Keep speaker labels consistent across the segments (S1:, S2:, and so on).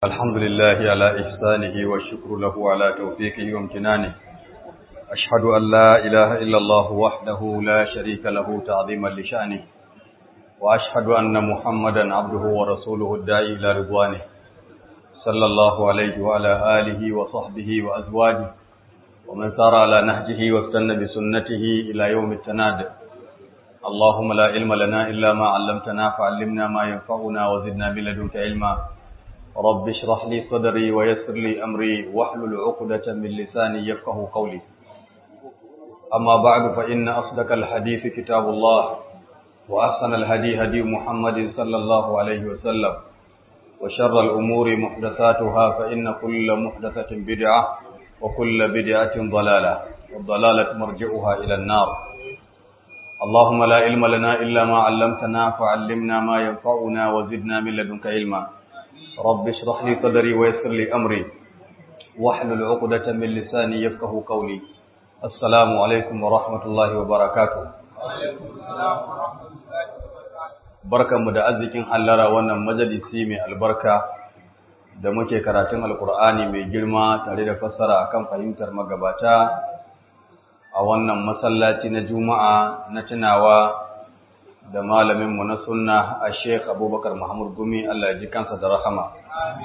S1: الحمد لله على إحسانه والشكر له على توفيقه وامتنانه. أشهد أن لا إله إلا الله وحده لا شريك له تعظيما لشأنه، وأشهد أن محمدا عبده ورسوله الداعي إلى رضوانه، صلى الله عليه وعلى آله وصحبه وأزواجه ومن سار على نهجه واستنى بسنته إلى يوم التناد. اللهم لا علم لنا إلا ما علمتنا فعلمنا ما ينفعنا وزدنا من لدنك علما. رب اشرح لي صدري ويسر لي أمري واحلل عقدة من لساني يفقه قولي. أما بعد فإن أصدق الحديث كتاب الله، وأحسن الهدي هدي محمد صلى الله عليه وسلم، وشر الأمور محدثاتها فإن كل محدثة بدعة وكل بدعة ضلالة، والضلالة مرجعها إلى النار. اللهم لا علم لنا إلا ما علمتنا فعلمنا ما ينفعنا وزدنا من لدنك علما. رب اشرح لي صدري ويسر لي أمري واحلل عقدة من لساني يفقه قولي. السلام عليكم ورحمة الله وبركاته. barkanmu da arzikin hallara wannan majalisi mai albarka da muke karatun alkur'ani mai girma tare da fassara akan fahimtar magabata a wannan masallaci na juma'a na tunawa da malaminmu na sunna a Sheikh Abubakar Mahmud Gumi, Allah ya ji kansa da rahama.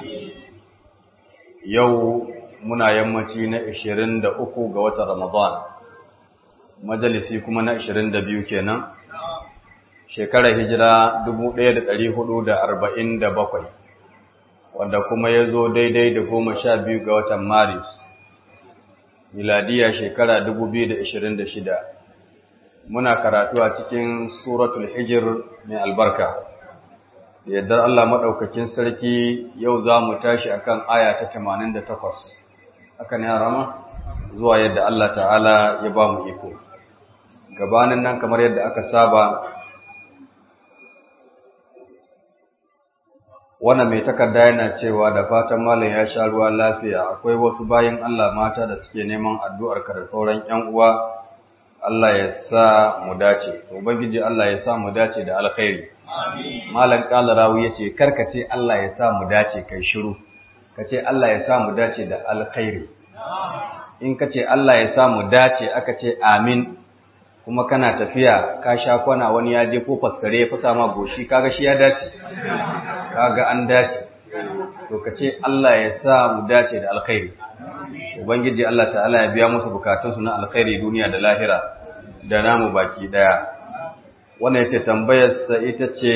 S1: Yau muna yammaci na 23 ga watan Ramadan, majalisi kuma na 22 kenan, shekarar hijira 1447, wanda kuma ya zo daidai da 12 ga watan Maris, miladiya shekara 2026. Muna karatu a cikin suratul Hijr mai albarka. Da yardar Allah madaukakin sarki yau za mu tashi akan aya ta 88. Haka ne Rama? Zuwa yadda Allah ta'ala ya ba mu iko. Gabanin nan kamar yadda aka saba, wannan mai takarda yana cewa da fatan malam ya sha ruwa lafiya. Akwai wasu bayin Allah mata da suke neman addu'ar ka da sauran ƴan uwa. Allah ya sa mu dace, Ubangiji Allah ya sa mu dace da alkhairi. Amin. Malam Kalarawi yace karka ce Allah ya sa mu dace kai shiru, kace Allah ya sa mu dace da alkhairi. In kace Allah ya sa mu dace aka ce amin, kuma kana tafiya ka sha kwana wani ya je ko faskare ya fasa ma goshi kaga shi ya dace. Kaga an dace. To kace Allah ya sa mu dace da alkhairi. Ubangiji Allah ta'ala ya biya musu bukatunsu na alkhairi duniya da lahira da namu baki daya. Wannan yace tambayar sa ita ce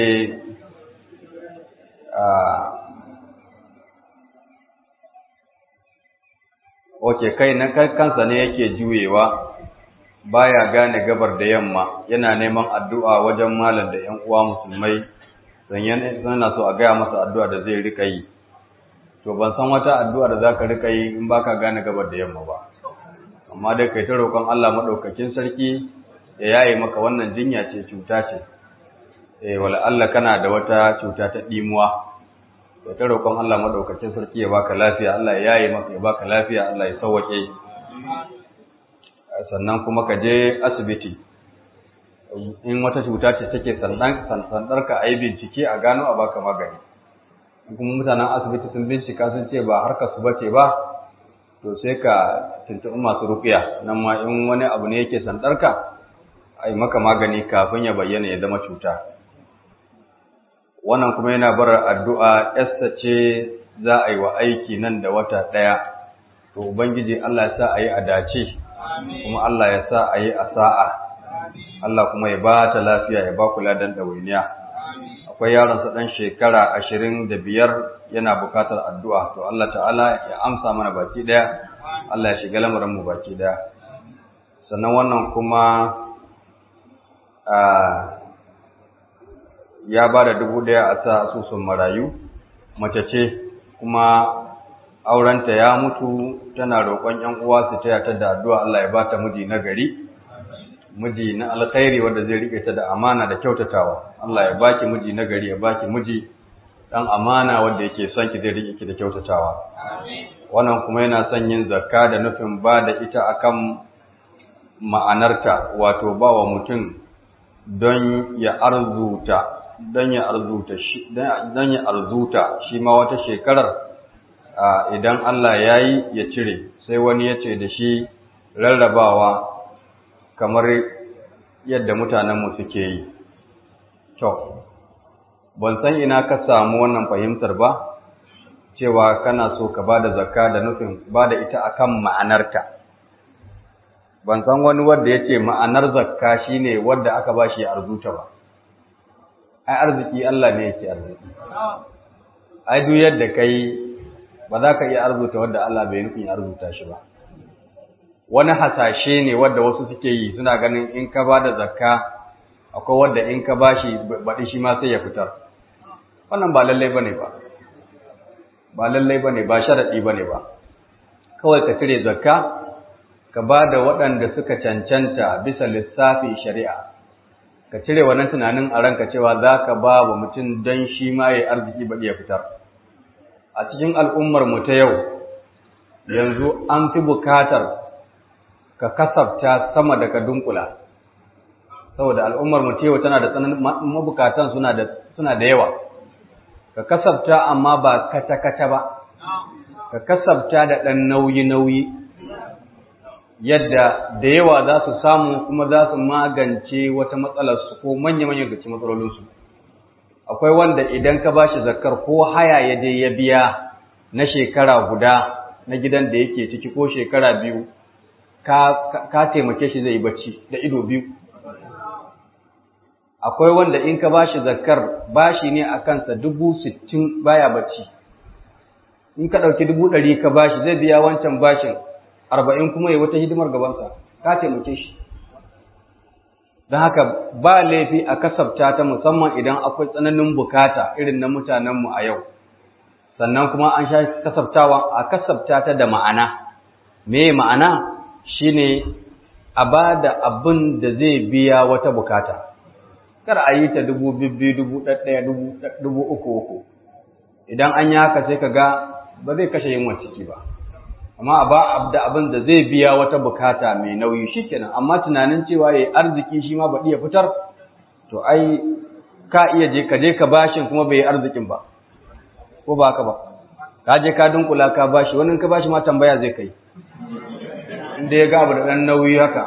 S1: kai na kansa ne yake juyewa, baya gane gabar da yamma, yana neman addu'a wajen malam da ƴan uwa musulmai, sannan so a gaya masa addu'a da zai rika yi. To ban san wata addu'a da zaka rika yi in baka gane gabar da yamma ba, amma dai kai ta roƙon Allah madaukakin sarki ya yaye maka wannan jinya ce, cuta ce. Wala Allah kana da wata cuta ta dimuwa, kai ta roƙon Allah madaukakin sarki ya baka lafiya, Allah ya yaye maka, ya baka lafiya, Allah ya sauke. Sannan kuma ka je asibiti, in wata cuta ce take sandarka a yi bincike a gano a baka magani. Kuma mutanen asibiti sun bincika sun ce ba harkar su bace ba, to sai ka tuntuɓi masu ruqiya, nan ma in wani abu ne yake sandarka ai maka magani kafin ya bayyana ya zama cuta. Wannan kuma yana bar addu'a Esther ce za a yi wa aiki nan da wata ɗaya, to ubangiji Allah ya sa a yi a dace, kuma Allah ya sa a yi a sa'a, Allah kuma ya ba ta lafiya, ya ba kula dan ɗawainiya. Akwai yaronsa ɗan shekara 25 yana bukatar addu'a, to Allah ta'ala ya amsa mana baki ɗaya, Allah ya shiga lamarinmu baki ɗaya. Sannan wannan kuma ya ba da 1,000 a sa asusun marayu, mace ce kuma aurenta ya mutu, tana roƙon ‘yan uwa su taya ta da addu'a Allah ya ba ta miji na gari, miji na alkhairi wanda zai rike ta da amana da kyautatawa. Allah ya baki miji na gari, ya baki miji dan amana wanda yake son ki zai rike ki da kyautatawa. Wannan kuma yana son yin zakka da nufin ba da ita akan ma'anarta, wato ba wa mutum don ya arzuta shi ma wata shekarar idan Allah ya yi ya cire, sai wani ya ce da shi rarrabawa kamar yadda mutanenmu suke yi. Kyau, ban san ina ka samu wannan fahimtar ba, cewa kana so ka ba da zakka da nufin ba da ita akan ma'anarta. Ban san wani wanda ya ce ma'anar zakka shi ne wadda aka ba shi arzuta ba. Ai, arziki Allah ne yake arziki. Ai, duk yadda ka yi ba za ka iya arzuta wadda Allah bai nufin arzuta shi ba. Wani hasashe ne wadda wasu suke yi, suna ganin in ka ba da zakka akwai wadda in ka ba shi baɗi shi ma sai ya fitar. Wannan ba lallai ba ne ba. Ba lallai ba ne, ba sharaɗi ba ne ba. Kawai ka cire zakka, ka ba da waɗanda suka cancanta bisa lissafi shari'a. Ka cire wannan tunanin a ranka cewa za ka ba wa mutum don shi ma ya arziki baɗi ya fitar. A cikin al'ummarmu ta yau, yanzu an fi bukatar ka kasafta sama da ka dunkula. Saboda al'ummarmu ta yau tana da mabukatan suna da yawa. Ka kasafta amma ba kata-kata ba, ka kasafta da ɗan nauyi-nauyi, yadda da yawa za su samu kuma za su magance wata matsalarsu ko manya-manyan gaci matsalolinsu. Akwai wanda idan ka ba shi zakar ko haya ya je ya biya na shekara guda na gidan da yake ciki ko shekara biyu, ka taimake shi zai yi bacci da ido biyu. Akwai wanda in ka ba shi zakar bashi ne a kansa 60,000 baya bacci. In ka ɗauki 100,000 ka ba shi zai biya wancan bashin 40 kuma ya wata hidimar gabansa, ka taimake shi. Don haka ba laifi a kasafta ta musamman idan akwai tsananin bukata irin na mutanenmu a yau. Sannan kuma an sha kasaftawa a kasafta ta da ma'ana. Me ma'ana? Shine a ba da abin da zai biya wata bukata. Kar a yi ta 2,000, 1,000, 3,000. Idan an yi haka sai ka ga ba zai kashe yin ciki ba. Amma a ba da abin da zai biya wata bukata mai nauyi shikenan. Amma tunanin cewa yayi arziki shi ma baɗi ya fitar, to ai ka iya ka je ka bashin kuma bai yi arzikin ba. Ko ba haka ba? Ka je ka dunkula ka bashi, wani ka bashi ma tambaya zai kai. Inda ya ga abu da ɗan nauyi haka.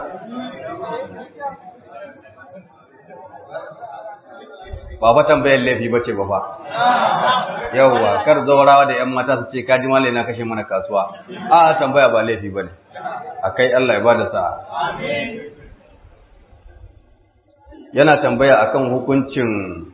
S1: Ba fa tambayar laifi bace ba fa. Yawwa, kar zaurawa da ƴan mata su ce ka ji malai na kashe mana kasuwa. A tambaya ba laifi bane. Akai Allah ya bada sa'a. Amin. Yana tambaya akan hukuncin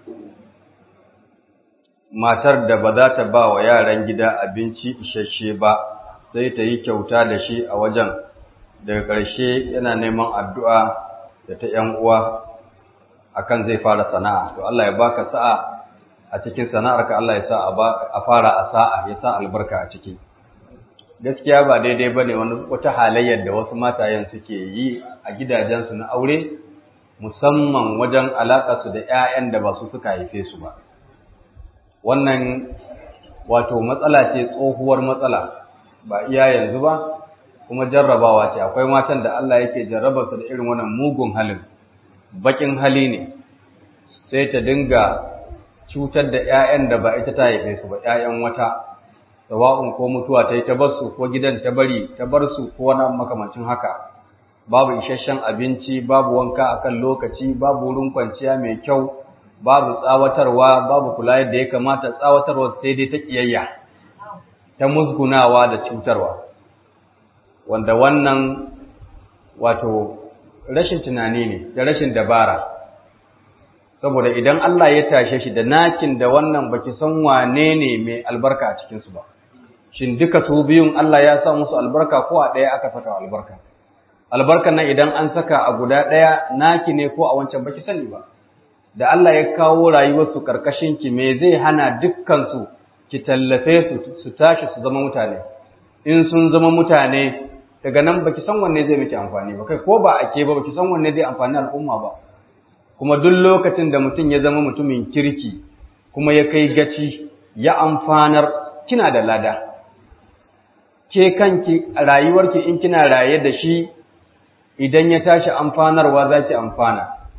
S1: matar da ba za ta ba wa yaran gida abinci isasshe ba, sai ta yi kyauta da shi a wajen. Daga ƙarshe yana neman addu'a da ta ƴan uwa akan zai fara sana'a. To Allah ya baka sa'a a cikin sana'arka, Allah ya sa a fara a sa'a, ya sa albarka a ciki. Gaskiya ba daidai bane wata halayyar da wasu matayen suke yi a gidajensu na aure, musamman wajen alaƙa su da ƴaƴan da ba su suka haife su ba. Wannan wato matsala ce, tsohuwar matsala, ba iya yanzu ba, kuma jarrabawa ce. Akwai matan da Allah yake jarrabarsa da irin wannan mugun halin, bakin hali ne, sai ta dinga cutar da ƴaƴan da ba ita ta haife su ba, ƴaƴan wata, sawa'un ko mutuwa ta yi ta bar su, ko gidan ta bari ta bar su, ko wani makamancin haka. Babu isasshen abinci, babu wanka akan lokaci, babu wurin kwanciya mai kyau, babu tsawatarwa, babu kula yadda ya kamata. Tsawatarwa sai dai ta kiyayya, ta musgunawa da cutarwa, wanda wannan wato rashin tunani ne da rashin dabara. Saboda idan Allah ya tashe shi da nakin da wannan, baki san wane ne mai albarka a cikin su ba. Shin duka su biyun Allah ya sa musu albarka, ko a ɗaya aka saka albarka? Albarkan nan idan an saka a guda ɗaya naki ne ko a wancan, baki sani ba. Da Allah ya kawo rayuwarsu karkashin ki, me zai hana dukkan su ki tallafe su tashi su zama mutane? In sun zama mutane, daga nan baki san wanne zai miki amfani ba, kai ko ba ake ba baki san wanne zai amfani al'umma ba. Kuma duk lokacin da mutum ya zama mutumin kirki kuma ya kai gaci ya amfanar, kina da lada. Ke kanki rayuwarki in kina raye da shi, idan ya tashi amfanarwa za ki amfana.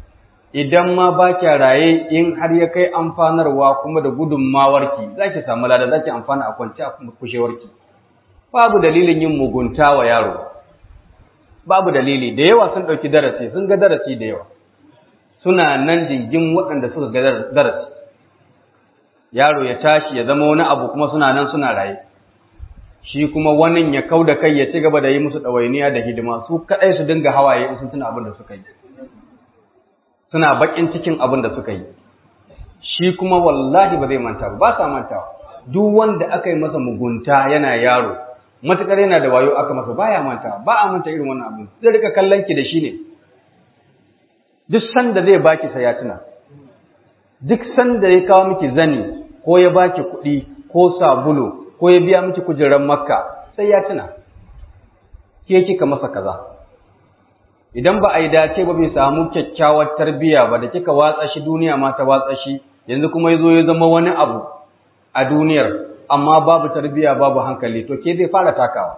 S1: idan ma ba kya raye in har ya kai amfanarwa kuma da gudunmawarki za ki samu lada, za ki amfana a kwanci a kushewarki. Babu dalilin yin mugunta wa yaro, babu dalili. Da yawa sun ɗauki darasi, sun ga darasi da yawa, suna nan jingin waɗanda suka ga darasi. Yaro ya tashi ya zama wani abu kuma suna nan suna raye, shi kuma wani ya kau da kai ya ci gaba da yi musu ɗawainiya da hidima, su kaɗai su dinga hawaye in sun tuna abin da suka yi, suna baƙin cikin abin da suka yi. Shi kuma wallahi ba zai manta ba sa mantawa. Duk wanda aka yi masa mugunta yana yaro, matuƙar yana da wayo aka masa baya manta, ba a manta irin wannan abin. Zai rika kallon ki da shi ne, duk sanda zai baki sai ya tuna, duk sanda ya kawo miki zani ko ya baki kuɗi ko sabulu ko ya biya miki kujerar Makka sai ya tuna ke kika masa kaza. Idan ba a yi dace ba bai samu kyakkyawar tarbiyya ba da kika watsa shi, duniya ma ta watsa shi, yanzu kuma yazo ya zama wani abu a duniyar amma babu tarbiyya babu hankali, to ke zai fara takawa,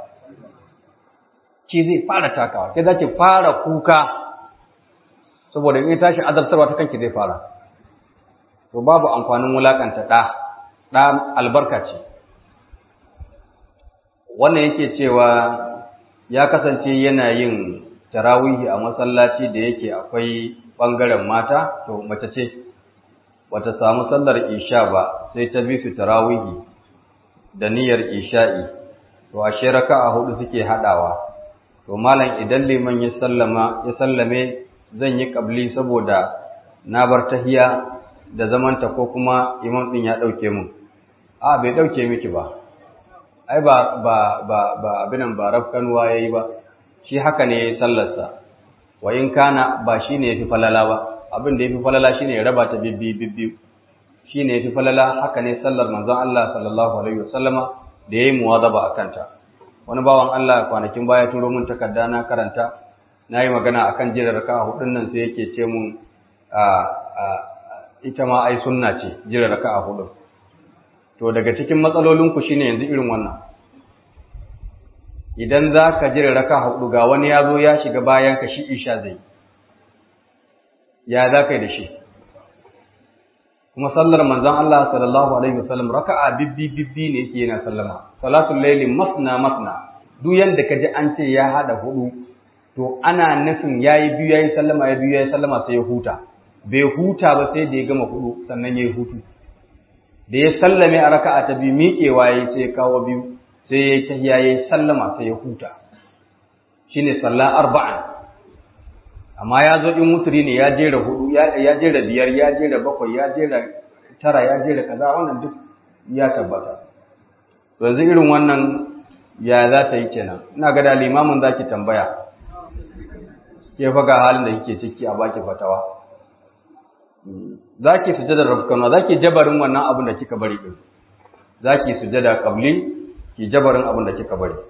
S1: ke za ki fara kuka, saboda in tashi azabtarwa ta kanki zai fara. To babu amfanin wulakanta ɗa albarka ce. Wannan yake cewa ya kasance yana yin tarawihi a masallaci da yake akwai ɓangaren mata, to mace ce wata samu sallar isha ba sai ta bi su tarawihi da niyyar isha'i, to ashe raka'a 4 suke haɗawa. To malam idan liman ya sallame zan yi ƙabli saboda na bar tahiya da zamanta ko kuma imam ɗin ya ɗauke mun. A bai ɗauke miki ba, ai ba abinan ba rafkanuwa ya yi ba, shi haka ne ya yi sallarsa. Wa in kana ba shi ne ya fi falala ba, abin da ya fi falala shi ne ya raba ta bibbiyu, shi ne ya fi falala. Haka ne sallar manzon Allah sallallahu alaihi wasallama da ya yi muwazaba a kanta. Wani bawan Allah kwanakin baya turo mun takarda na karanta, na yi magana akan jira raka'a 4 nan, sai yake ce mun ita ma ai sunna ce jira raka'a 4. To daga cikin matsalolinku shine yanzu irin wannan, idan za ka jira raka'a 4 ga wani ya zo ya shiga bayan ka, shi isha zai, ya za ka yi da shi? Kuma sallar manzon Allah sallallahu alaihi wasallam raka'a bibbi ne yake yana sallama. Salatul layli masna, duk yanda ka ji an ce ya hada 4, to ana nufin yayi biyu yayi sallama sai ya huta. Bai huta ba sai da ya gama 4 sannan yayi hutu. Da ya sallame a raka'a ta biyu miƙewa yayi sai ya kawo 2, sai yayi tahiyya yayi sallama sai ya huta. Shine sallah arba'an. Amma ya zo in mutri ne ya jera 4, ya jera 5, ya jera 7, ya jera 9, ya jera kaza, wannan duk ya tabbata. To yanzu irin wannan ya za ta yi kenan? Ina ga da limamin zaki tambaya, ke fa ga halin da kike ciki a baki fatawa. Zaki sujada rafkana, zaki jabarin wannan abin da kika bari din, zaki sujada qabli ki jabarin abin da kika bari.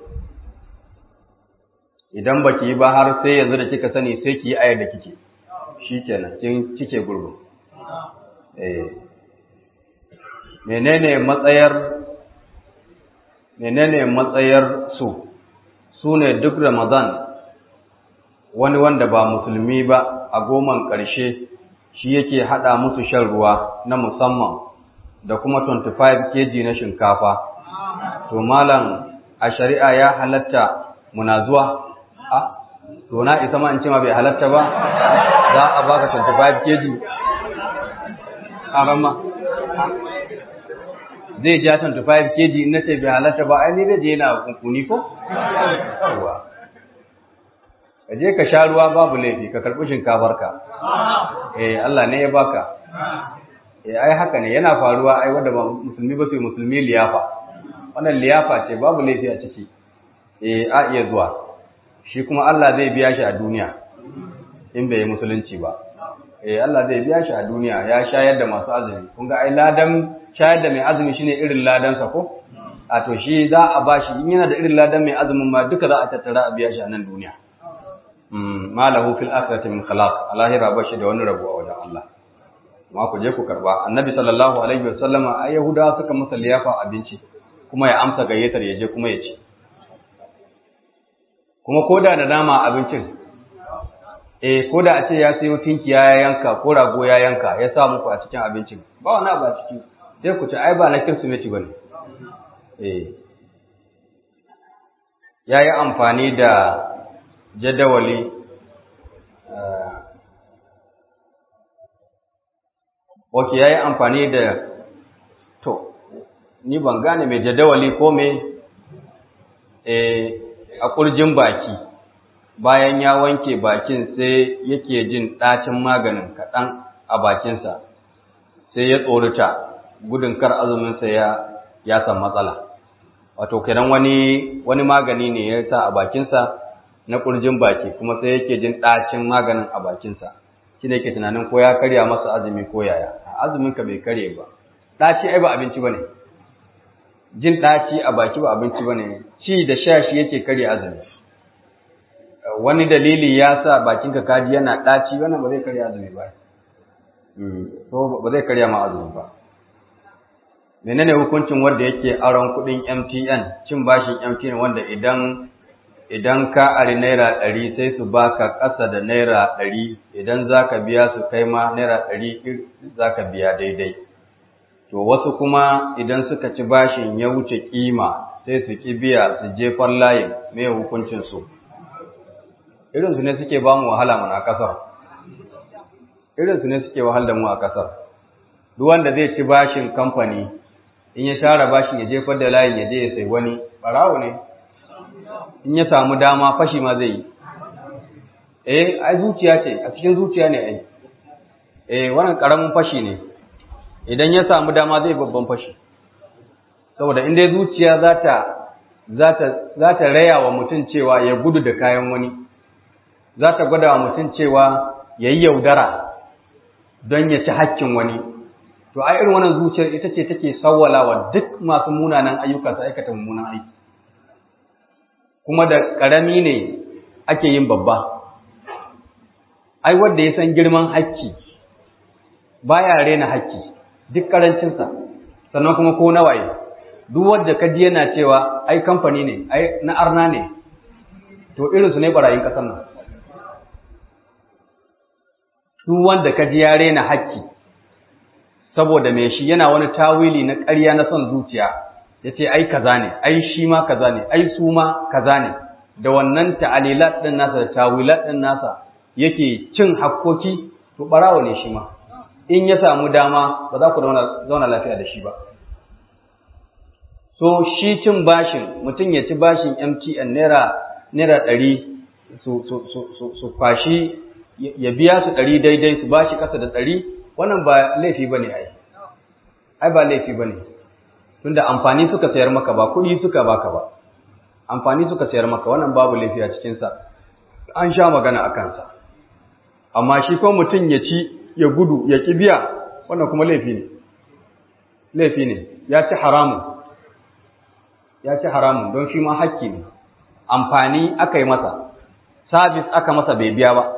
S1: Idan baki yi ba har sai yanzu da kika sani sai ki yi ayar da kike, shikenan kin cike gurbin. menene matsayar su ne duk Ramadan wani wanda ba musulmi ba a goman ƙarshe shi yake haɗa musu shan ruwa na musamman da kuma 25 kg na shinkafa. To malam a shari'a ya halatta muna zuwa? To na isa ma in ce ma bai halatta ba, za a baka 25 kg a ramma zai ja 25 kg na ce bai halatta ba, ai ni zai je yana kunkuni ko? Ka je ka sha ruwa babu laifi, ka karɓi shinkafarka. Allah ne ya baka. Ai haka ne yana faruwa, ai wanda ba musulmi ba sai musulmi liyafa. Wannan liyafa ce babu laifi a ciki. A iya zuwa. Shi kuma Allah zai biya shi a duniya in bai yi musulunci ba. Allah zai biya shi a duniya, ya shayar da masu azumi. Kun ga ai ladan shayar da mai azumi shine irin ladansa ko? A to shi za a bashi, in yana da irin ladan mai azumin ma duka za a tattara a biya shi a nan duniya. Ma lahu fil akhirati min khalaq, alahira bashi da wani rabo a wajen Allah. Ma ku je ku karba. Annabi sallallahu alaihi wasallama ai Yahudawa suka masa liyafa abinci, kuma ya amsa gayyatar ya je kuma ya ci. Kuma koda da nama abincin, ko da a ce ya sayo tinkiya ya yanka ko rago ya yanka ya sa muku a cikin abincin ba wani abu a ciki sai ku ci ai ba na Kirsimeti bane ya yi amfani da jadawali ya yi amfani da ni ban gane mai jadawali ko mai a ƙurjin baki bayan ya wanke bakin sai yake jin ɗacin maganin kaɗan a bakinsa sai ya tsorita gudun kar azuminsa ya san matsala wato kenan wani magani ne ya sa a bakinsa na ƙurjin baki kuma sai yake jin ɗacin maganin a bakinsa shi ne ke tunanin ko ya karya masa azumi ko yaya azuminka bai karye ba ɗaci ai ba abinci ba ne jin ɗaci a baki ba abinci ba ne ci da sha shi yake karya azumi wani dalili ya sa bakinka kaji yana ɗaci wannan ba zai karya azumi ba ba zai karya ma azumi ba menene hukuncin wanda yake aron kuɗin MTN cin bashin MTN wanda idan ka ari naira 100 sai su baka ƙasa da naira 100 idan zaka biya su kai ma naira 100 zaka biya daidai to wasu kuma idan suka ci bashin ya wuce kima sai su ki biya su jefar layin me hukuncin su irin su ne suke ba mu wahala mana a kasar irin su ne suke wahal da mu a kasar duk wanda zai ci bashin kamfani in ya share bashin ya jefar da layin ya je ya sai wani barawo ne in ya samu dama fashi ma zai yi ai zuciya ce a cikin zuciya ne ai wannan karamin fashi ne idan ya samu dama zai babban fashi saboda in dai zuciya za ta raya wa mutum cewa ya gudu da kayan wani za ta gwada wa mutum cewa ya yi yaudara don ya ci hakkin wani to ai irin wannan zuciyar ita ce take sawwala wa duk masu munanan ayyuka su aikata mummunan aiki kuma da ƙarami ne ake yin babba ai wanda ya san girman hakki baya rena hakki duk karancinsa sannan kuma ko nawaye duk wanda kaji yana cewa ai kamfani ne ai na arna ne to irin su ne barayin kasar nan duk wanda kaji ya rena hakki saboda me shi yana wani tawili na ƙarya na son zuciya yace ai kaza ne ai shi ma kaza ne ai su ma kaza ne da wannan ta'alilat din nasa da tawilat din nasa yake cin hakkoki to barawo ne shi ma in ya samu dama ba za ku zauna lafiya da shi ba so shi cin bashin mutum ya ci bashin MTN naira 100 su kwashi ya biya su 100 daidai su bashi kasa da 100 wannan ba laifi bane ai ba laifi bane tunda amfani suka sayar maka ba kuɗi suka baka ba amfani suka sayar maka wannan babu laifi a cikin sa an sha magana akan sa amma shi ko mutum ya ci ya gudu ya ki biya wannan kuma laifi ne ya ci haramun don shi ma hakki ne amfani aka yi masa service aka masa bai biya ba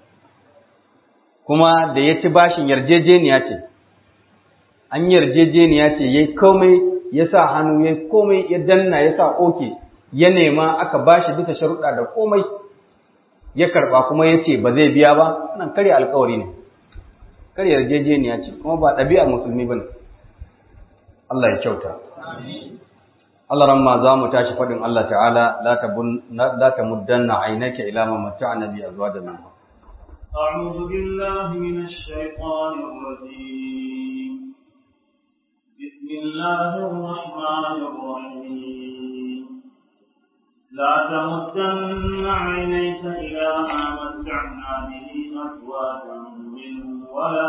S1: kuma da ya ci bashin yarjejeniya ce an yarjejeniya ce yayi komai ya sa hannu yayi komai ya danna ya sa oke ya nema aka bashi bisa sharuɗa da komai ya karba kuma ya ce ba zai biya ba nan kare alƙawari ne kar yarjejeniya ce kuma ba ɗabi'ar musulmi bane Allah ya kyauta Allah ramma za mu tashi faɗin Allah ta'ala la tamuddanna aynaka ila ma mata'na bi azwajin minhum
S2: أعوذ بالله من الشيطان الرجيم بسم الله الرحمن الرحيم لا تمدن عينيك إلى ما متعنا به أزواجا منهم ولا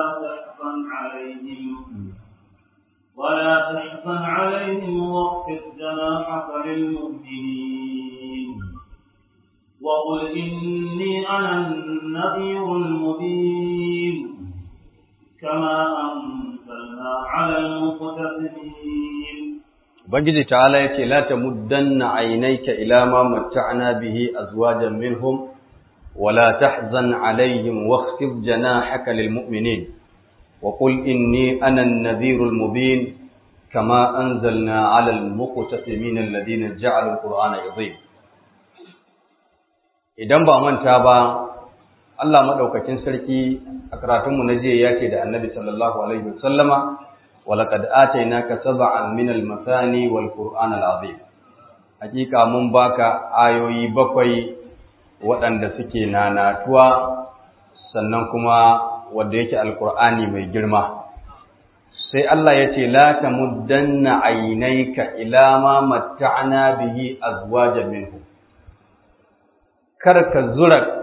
S2: تحزن عليهم واخفض جناحك للمؤمنين وقل إني أنا النذير المبين كما أنزلنا على المقتسمين
S1: Ubangiji ta'ala yace la tamuddanna aynayka ila ma matta'na bihi azwajan minhum wala tahzan alaihim wakhfid janahaka lilmu'minin wa qul inni ana an-nadhirul mubin kama anzalna 'alal muqtasimin alladhina ja'alu al-qur'ana 'azim. Idan ba manta ba Allah madaukakin sarki a karatunmu na jiya ya ce da Annabi sallallahu alaihi wasallama walaqad atainaka sab'an minal masani wal qur'anal azim. Hakika mun baka ayoyi 7 waɗanda suke nanatuwa sannan kuma wanda yake alqur'ani mai girma. Sai Allah ya ce la tamuddanna aynayka ila ma matta'na bihi azwajan minhum. Kar ka zura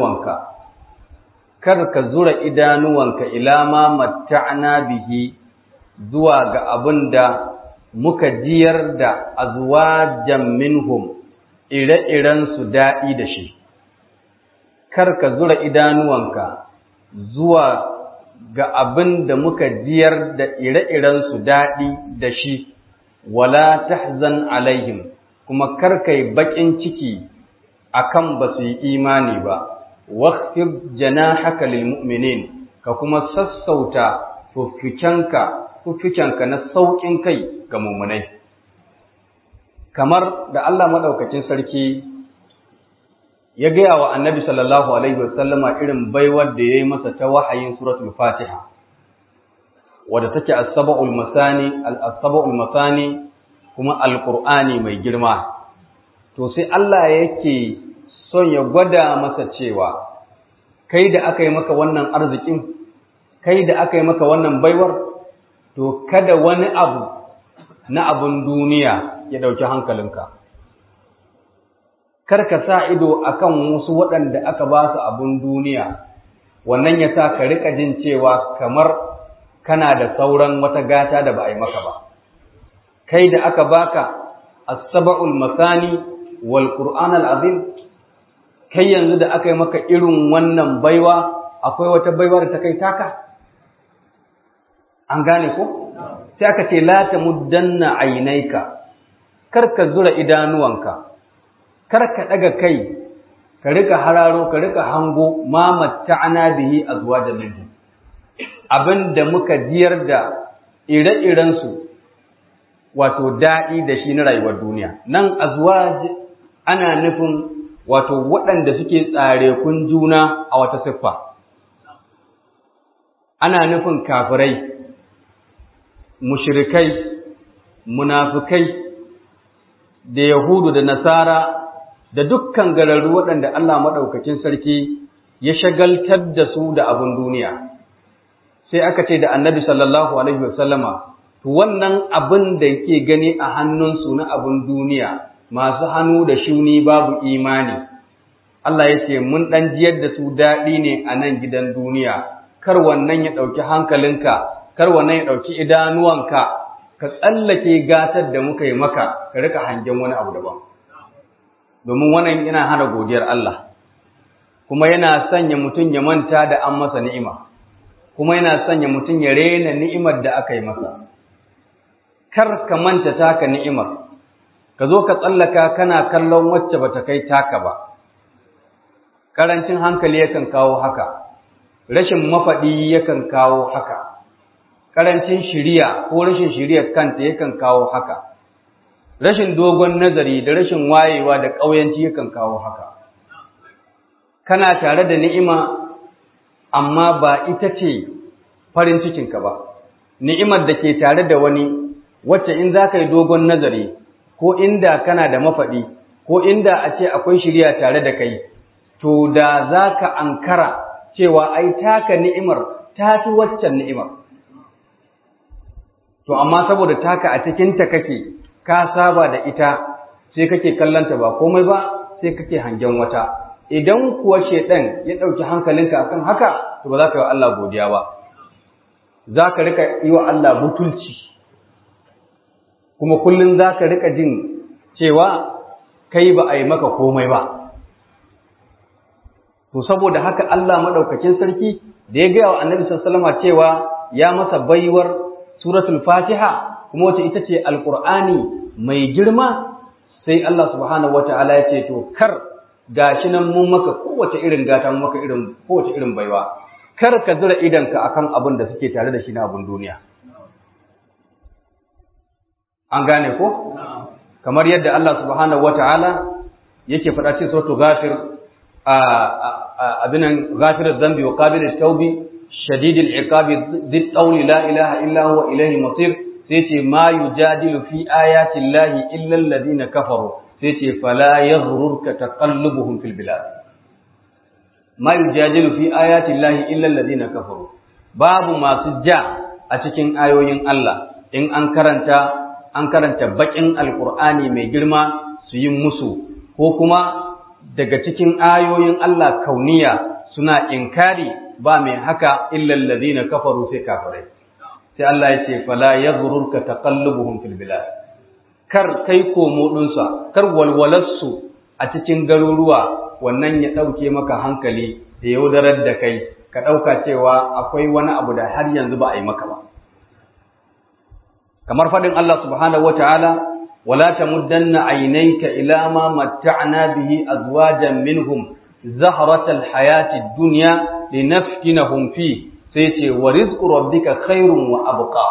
S1: idanuwanka ila ma matta'na bihi zuwa ga abinda muka jiyar da azwajan minhum ire-iren su daɗi da shi. Kar ka zura idanuwanka zuwa ga abinda muka jiyar da ire-iren su daɗi da shi, wala tahzan alaihim, kuma kar kai baƙin ciki akan ba su yi imani ba. Waqfid janahaka lil mu'minin, ka kuma sassauta fuffikenka na saukin kai ga mu'minai. Kamar da Allah madaukakin sarki ya gaya wa Annabi sallallahu alaihi wasallama irin baiwar da yayi masa ta wahayin suratul Fatiha, wadda take as-sab'ul masani kuma alqur'ani mai girma. To sai Allah yake son ya gwada masa cewa kai da aka yi maka wannan arzikin, kai da aka yi maka wannan baiwar, to kada wani abu na abun duniya ya ɗauki hankalinka. Kar ka sa ido akan wasu waɗanda aka ba su abun duniya, wannan ya sa ka riƙa jin cewa kamar kana da sauran wata gata da ba a yi maka ba. Kai da aka baka as-sab'ul masani wal qur'anal azim, kai yanzu da aka yi maka irin wannan baiwa, akwai wata baiwa da ta kai taka? An gane ko? Sai aka ce la tamuddanna aynaika, kar ka zura idanuwanka, kar ka daga kai ka rika hararo, ka rika hango ma matta'ana bihi azwajan minhum, abinda muka jiyar da ire-iren su wato daɗi da shi na rayuwar duniya. Nan azwaj ana nufin wato waɗanda suke tsare kun juna a wata siffa. Ana nufin kafirai, mushrikai, munafikai da Yahudu da Nasara da dukkan gararru waɗanda Allah maɗaukakin sarki ya shagaltar da su da abin duniya. Sai aka ce da Annabi sallallahu alaihi wasallama, to wannan abin da yake gani a hannunsu na abin duniya, masu hannu da shuni babu imani, Allah ya ce mun ɗan jiyar da su daɗi ne a nan gidan duniya, kar wannan ya ɗauki hankalinka, kar wannan ya ɗauki idanuwanka, ka tsallake gatar da muka yi maka, ka rika hangen wani abu daban. Domin wannan yana hana godiyar Allah, kuma yana sanya mutum ya manta da an masa ni'ima, kuma yana sanya mutum ya rena ni'imar da aka yi masa. Kar ka manta taka ni'imar, ka zo ka tsallaka kana kallon wacce bata kai taka ba. Karancin hankali yakan kawo haka, rashin mafaɗi yakan kawo haka, karancin shiriya ko rashin shiriyar kanta yakan kawo haka, rashin dogon nazari da rashin wayewa da ƙauyanci yakan kawo haka. Kana tare da ni'ima amma ba ita ce farin cikinka ba, ni'imar da ke tare da wani wacce in za ka yi dogon nazari, ko inda kana da mafaɗi, ko inda a ce akwai shiriya tare da kai, to da za ka ankara cewa ai taka ni'imar ta fi waccan ni'imar. To amma saboda taka a cikinta kake, ka saba da ita, sai kake kallanta ba komai ba, sai kake hangen wata. Idan kuwa shedan ya ɗauki hankalinka akan haka, to ba za ka yi wa Allah godiya ba. Za ka rika yi wa Allah butulci, kuma kullum za ka rika jin cewa kai ba a yi maka komai ba. To saboda haka Allah madaukakin sarki da ya gaya wa Annabi sallallahu alaihi wasallam cewa ya masa baiwar suratul Fatiha, kuma wace ita ce Alqur'ani mai girma, sai Allah subhanahu wataala ya ce to kar gashi nan mun maka kowace irin gata, mun maka kowace irin baiwa, kar ka zura idanka akan abin da suke tare da shi na abin duniya. An gane ko? Kamar yadda Allah subhanahu wataala yake faɗa cikin suratul Ghafir abinan ghafiruz zambi wa qabilut tawbi shadidul iqabi dhit tawli la ilaha illa huwa ilayhi masir sai ce ma yujadilu fi ayati llahi illa alladhina kafaru sai ce fala yaghrurka taqallubuhum fil bilad ma yujadilu fi ayati llahi illa alladhina kafaru babu masu ja a cikin ayoyin Allah in an karanta bakin alqur'ani mai girma su yi musu ko kuma daga cikin ayoyin Allah kauniya suna inkari ba mai haka illa alladhina kafaru sai kafirai sai Allah ya ce fala yaghrurka taqallubuhum fil bilad kar kai komo dinsa kar walwalarsu a cikin garuruwa wannan ya dauke maka hankali da yaudarar da kai ka dauka cewa akwai wani abu da har yanzu ba a yi maka ba kamar fadin Allah subhanahu wataala wala tamuddanna aynayka ila ma matta'na bihi azwajan minhum zahratal hayatid dunya linaftinahum fi sai ce wa rizqu rabbika khairun wa abqa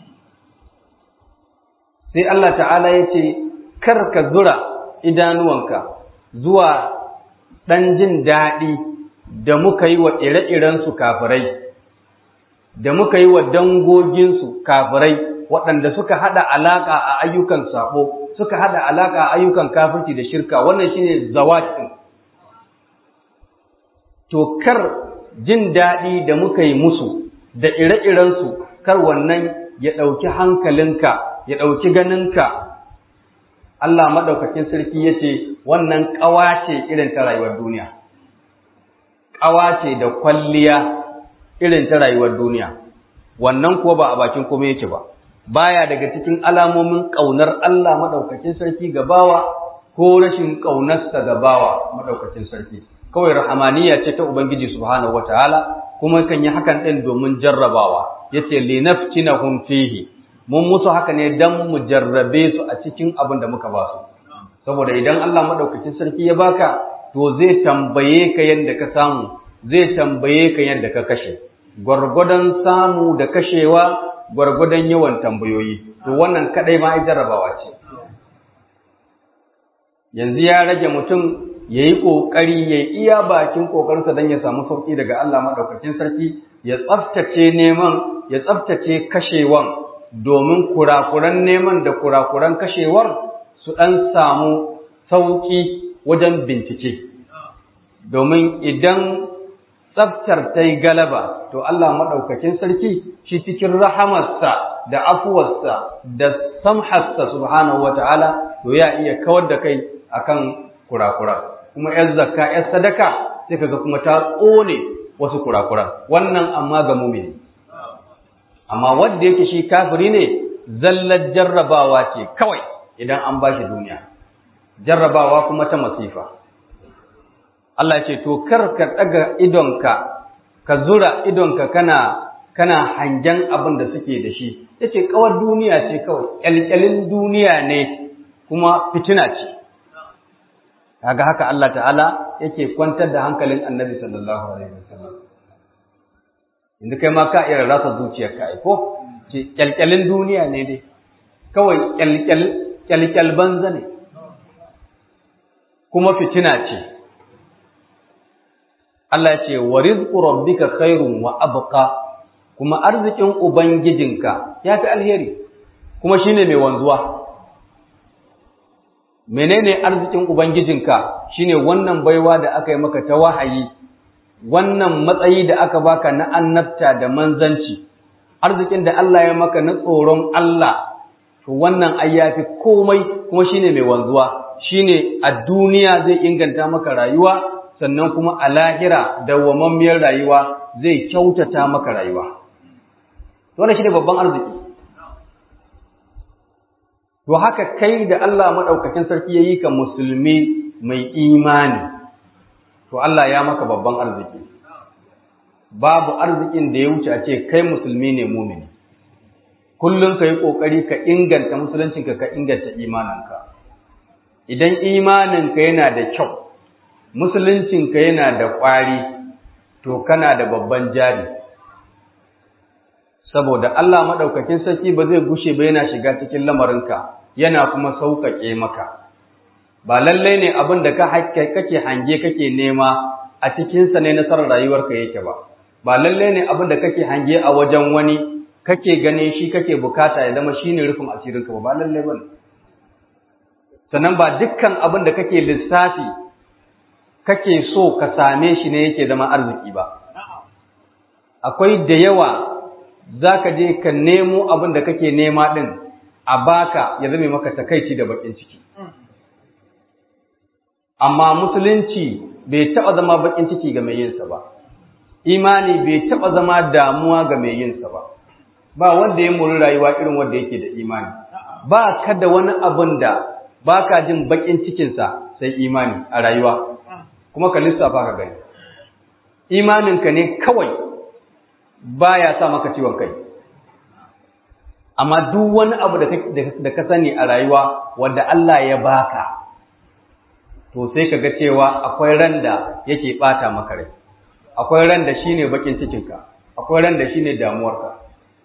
S1: sai Allah ta'ala yace kar ka zura idanuwanka zuwa dan jin dadi da muka yi wa ire-iren su kafirai da muka yi wa dangogin su kafirai waɗanda suka hada alaka a ayyukan sabo suka hada alaka a ayyukan kafirci da shirka wannan shine zawatin to kar jin daɗi da muka yi musu da ire-irensu kar wannan ya ɗauki hankalinka ya ɗauki ganinka Allah maɗaukakin sarki ya ce wannan ƙawa ce irin ta rayuwar duniya ƙawa ce da kwalliya irin ta rayuwar duniya wannan kuwa ba a bakin kome yake ba baya daga cikin alamomin ƙaunar Allah maɗaukakin sarki ga bawa ko rashin ƙaunarsa ga bawa maɗaukakin sarki kawai rahamaniya ce ta Ubangiji subhanahu wataala kuma kan yi hakan din domin jarrabawa yace linaftinahum fihi mun musu haka ne dan mu jarrabe su a cikin abin da muka ba su saboda idan Allah madaukakin sarki ya baka to zai tambaye ka yadda ka samu zai tambaye ka yadda ka kashe gwargwadon samu da kashewa gwargwadon yawan tambayoyi to wannan kadai ma ai jarrabawa ce yanzu ya rage mutum ya yi ƙoƙari ya iya bakin ƙoƙarinsa don ya samu sauƙi daga Allah maɗaukakin sarki ya tsaftace neman ya tsaftace kashewan domin kurakuran neman da kurakuran kashewar su ɗan samu sauƙi wajen bincike domin idan tsaftar ta yi galaba to Allah maɗaukakin sarki shi cikin rahamarsa da afuwarsa da samharsa subhanahu wata'ala to ya iya kawar da kai akan kurakura kuma ‘yar zakka, ‘yar sadaka, sai kaga kuma ta tsone wasu kurakuran. Wannan amma ga mumini. Amma wanda yake shi kafiri ne, zallar jarrabawa ce kawai idan an ba shi duniya. Jarrabawa kuma ta masifa. Allah ce, to kar ka ɗaga idonka, ka zura idonka kana hangen abin da suke da shi. Ya ce, kawar duniya ce kawai, ƙyalƙyalin duniya ne kuma fitina ce. kaga haka Allah ta'ala yake kwantar da hankalin Annabi sallallahu alaihi wasallam inda kai ma ka iya rasa zuciyarka ai ko ce kyalkyalin duniya ne dai kawai kyalkyal banza ne kuma fitina ce Allah ya ce wa rizqu rabbika khairun wa abqa kuma arzikin ubangijinka yafi alheri kuma shine mai wanzuwa menene arzikin ubangijinka shine wannan baiwa da aka yi maka ta wahayi wannan matsayi da aka baka na annabta da manzanci arzikin da Allah ya maka na tsoron Allah to wannan ai yafi komai kuma shine mai wanzuwa shine a duniya zai inganta maka rayuwa sannan kuma a lahira dawwamammiyar rayuwa zai kyautata maka rayuwa to wannan shine babban arziki to haka kai da Allah madaukakin sarki yayi ka musulmi mai imani to Allah ya maka babban arziki babu arzikin da ya wuce a ce kai musulmi ne mu'mini kullun kai kokari ka inganta musuluncinka ka inganta imaninka idan imaninka yana da kyau musuluncinka yana da ƙwari to kana da babban jari saboda Allah madaukakin sarki ba zai gushe ba yana shiga cikin lamarinka yana kuma sauƙaƙe maka ba lalle ne abin da kake hange kake nema a cikinsa ne nasarar rayuwarka yake ba lalle ne abin da kake hange a wajen wani kake gane shi kake bukata ya zama shine rufin asirinka ba lalle ba ne. Sannan ba dukkan abin da kake lissafi kake so ka same shi ne yake zama arziki ba. Akwai da yawa za ka je ka nemo abin da kake nema ɗin a baka ya zame maka takaici da baƙin ciki. Amma musulunci bai taɓa zama baƙin ciki ga mai yinsa ba, imani bai taɓa zama damuwa ga mai yinsa ba, ba wanda ya muri rayuwa irin wanda yake da imani, ba ka da wani abin da ba ka jin baƙin cikinsa sai imani a rayuwa, kuma ka lissafa ka gani. Imaninka ne kawai baya sa maka ciwon kai. Amma duk wani abu da ka sani a rayuwa wanda Allah ya baka, to sai ka ga cewa akwai ran da yake bata maka rai, akwai ran da shine bakin cikinka, akwai ran da shine damuwarka.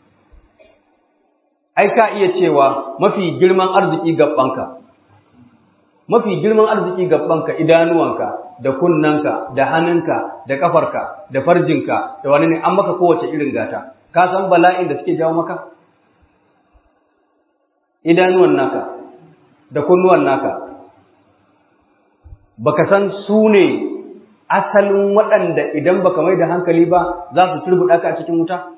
S1: Ai ka iya cewa mafi girman arziki gabbanka, mafi girman arziki gabbanka idanuwanka da kunnanka da hannunka da kafarka da farjinka da wani ne an maka kowace irin gata. Ka san bala'in da suke jawo maka? Idanuwan naka da kunnuwan naka, baka san su ne asalin waɗanda idan baka mai da hankali ba za su turbuɗa ka a cikin wuta?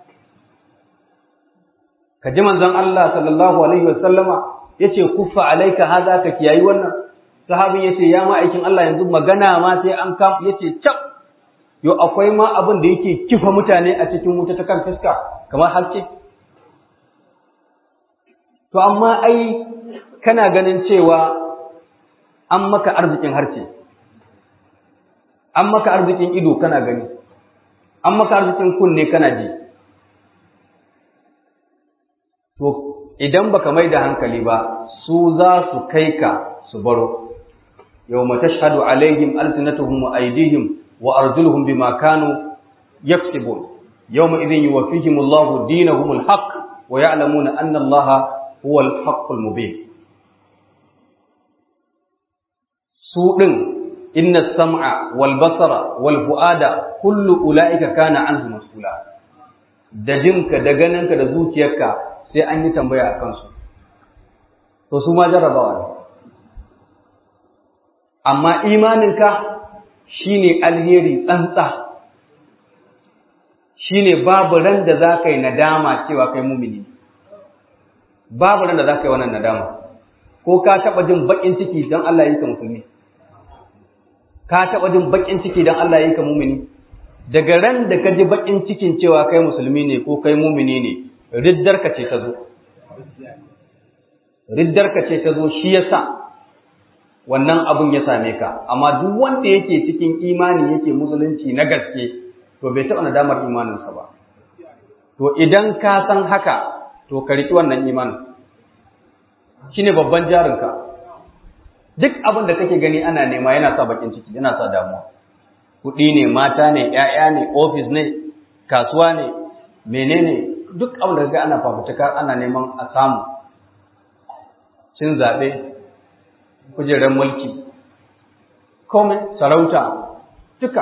S1: Ka ji manzon Allah sallallahu alaihi wasallama yace kuffa alaika hadha, ka kiyayi wannan. Sahabin yace ya ma'aikin Allah yanzu magana ma sai an kam, yace cap yo akwai ma abin da yake kifa mutane a cikin wuta ta kan fuska kamar haske. To amma ai kana ganin cewa an maka arzikin harce, an maka arzikin ido kana gani, an maka arzikin kunne kana ji. To idan baka mai da hankali ba, su za su kai ka su baro. Yawma tashhadu alaihim alsinatuhum wa aydihim wa arjuluhum bima kanu yaksibun. Yawma idhin yuwaffihimullahu dinahumul haqq wa ya'lamuna anna Allaha huwal haqqul mubin. Su ɗin inna sam'a wal basara wal fu'ada kullu ula'ika kana anhu mas'ula. Da jinka da ganinka da zuciyarka sai an yi tambaya a kansu. To su ma jarrabawa ne. Amma imaninka shine alheri tsantsa, shine babu ran da za ka yi nadama cewa kai mumini, babu ran da za ka yi wannan nadama. Ko ka taɓa jin baƙin ciki don Allah ya yi ka musulmi? Ka taɓa jin baƙin ciki don Allah ya yi ka mumini? Daga ran da ka ji baƙin cikin cewa kai musulmi ne ko kai mumini ne, riddarka ce ta zo. Riddarka ce ta zo shi yasa wannan abun ya same ka. Amma duk wanda yake cikin imani yake musulunci na gaske, to bai taɓa nadamar imaninsa ba. To idan ka san haka, to ka riƙi wannan imanin. Shi ne babban jarinka. Duk abin da kake gani ana nema yana sa bakin ciki, yana sa damuwa. Kuɗi ne, mata ne, ‘ya'ya ne, ofis ne, kasuwa ne, menene, duk abin da kaga ana fafutukar ana neman a samu. Cin zaɓe, kujerar mulki, komai, sarauta, duka.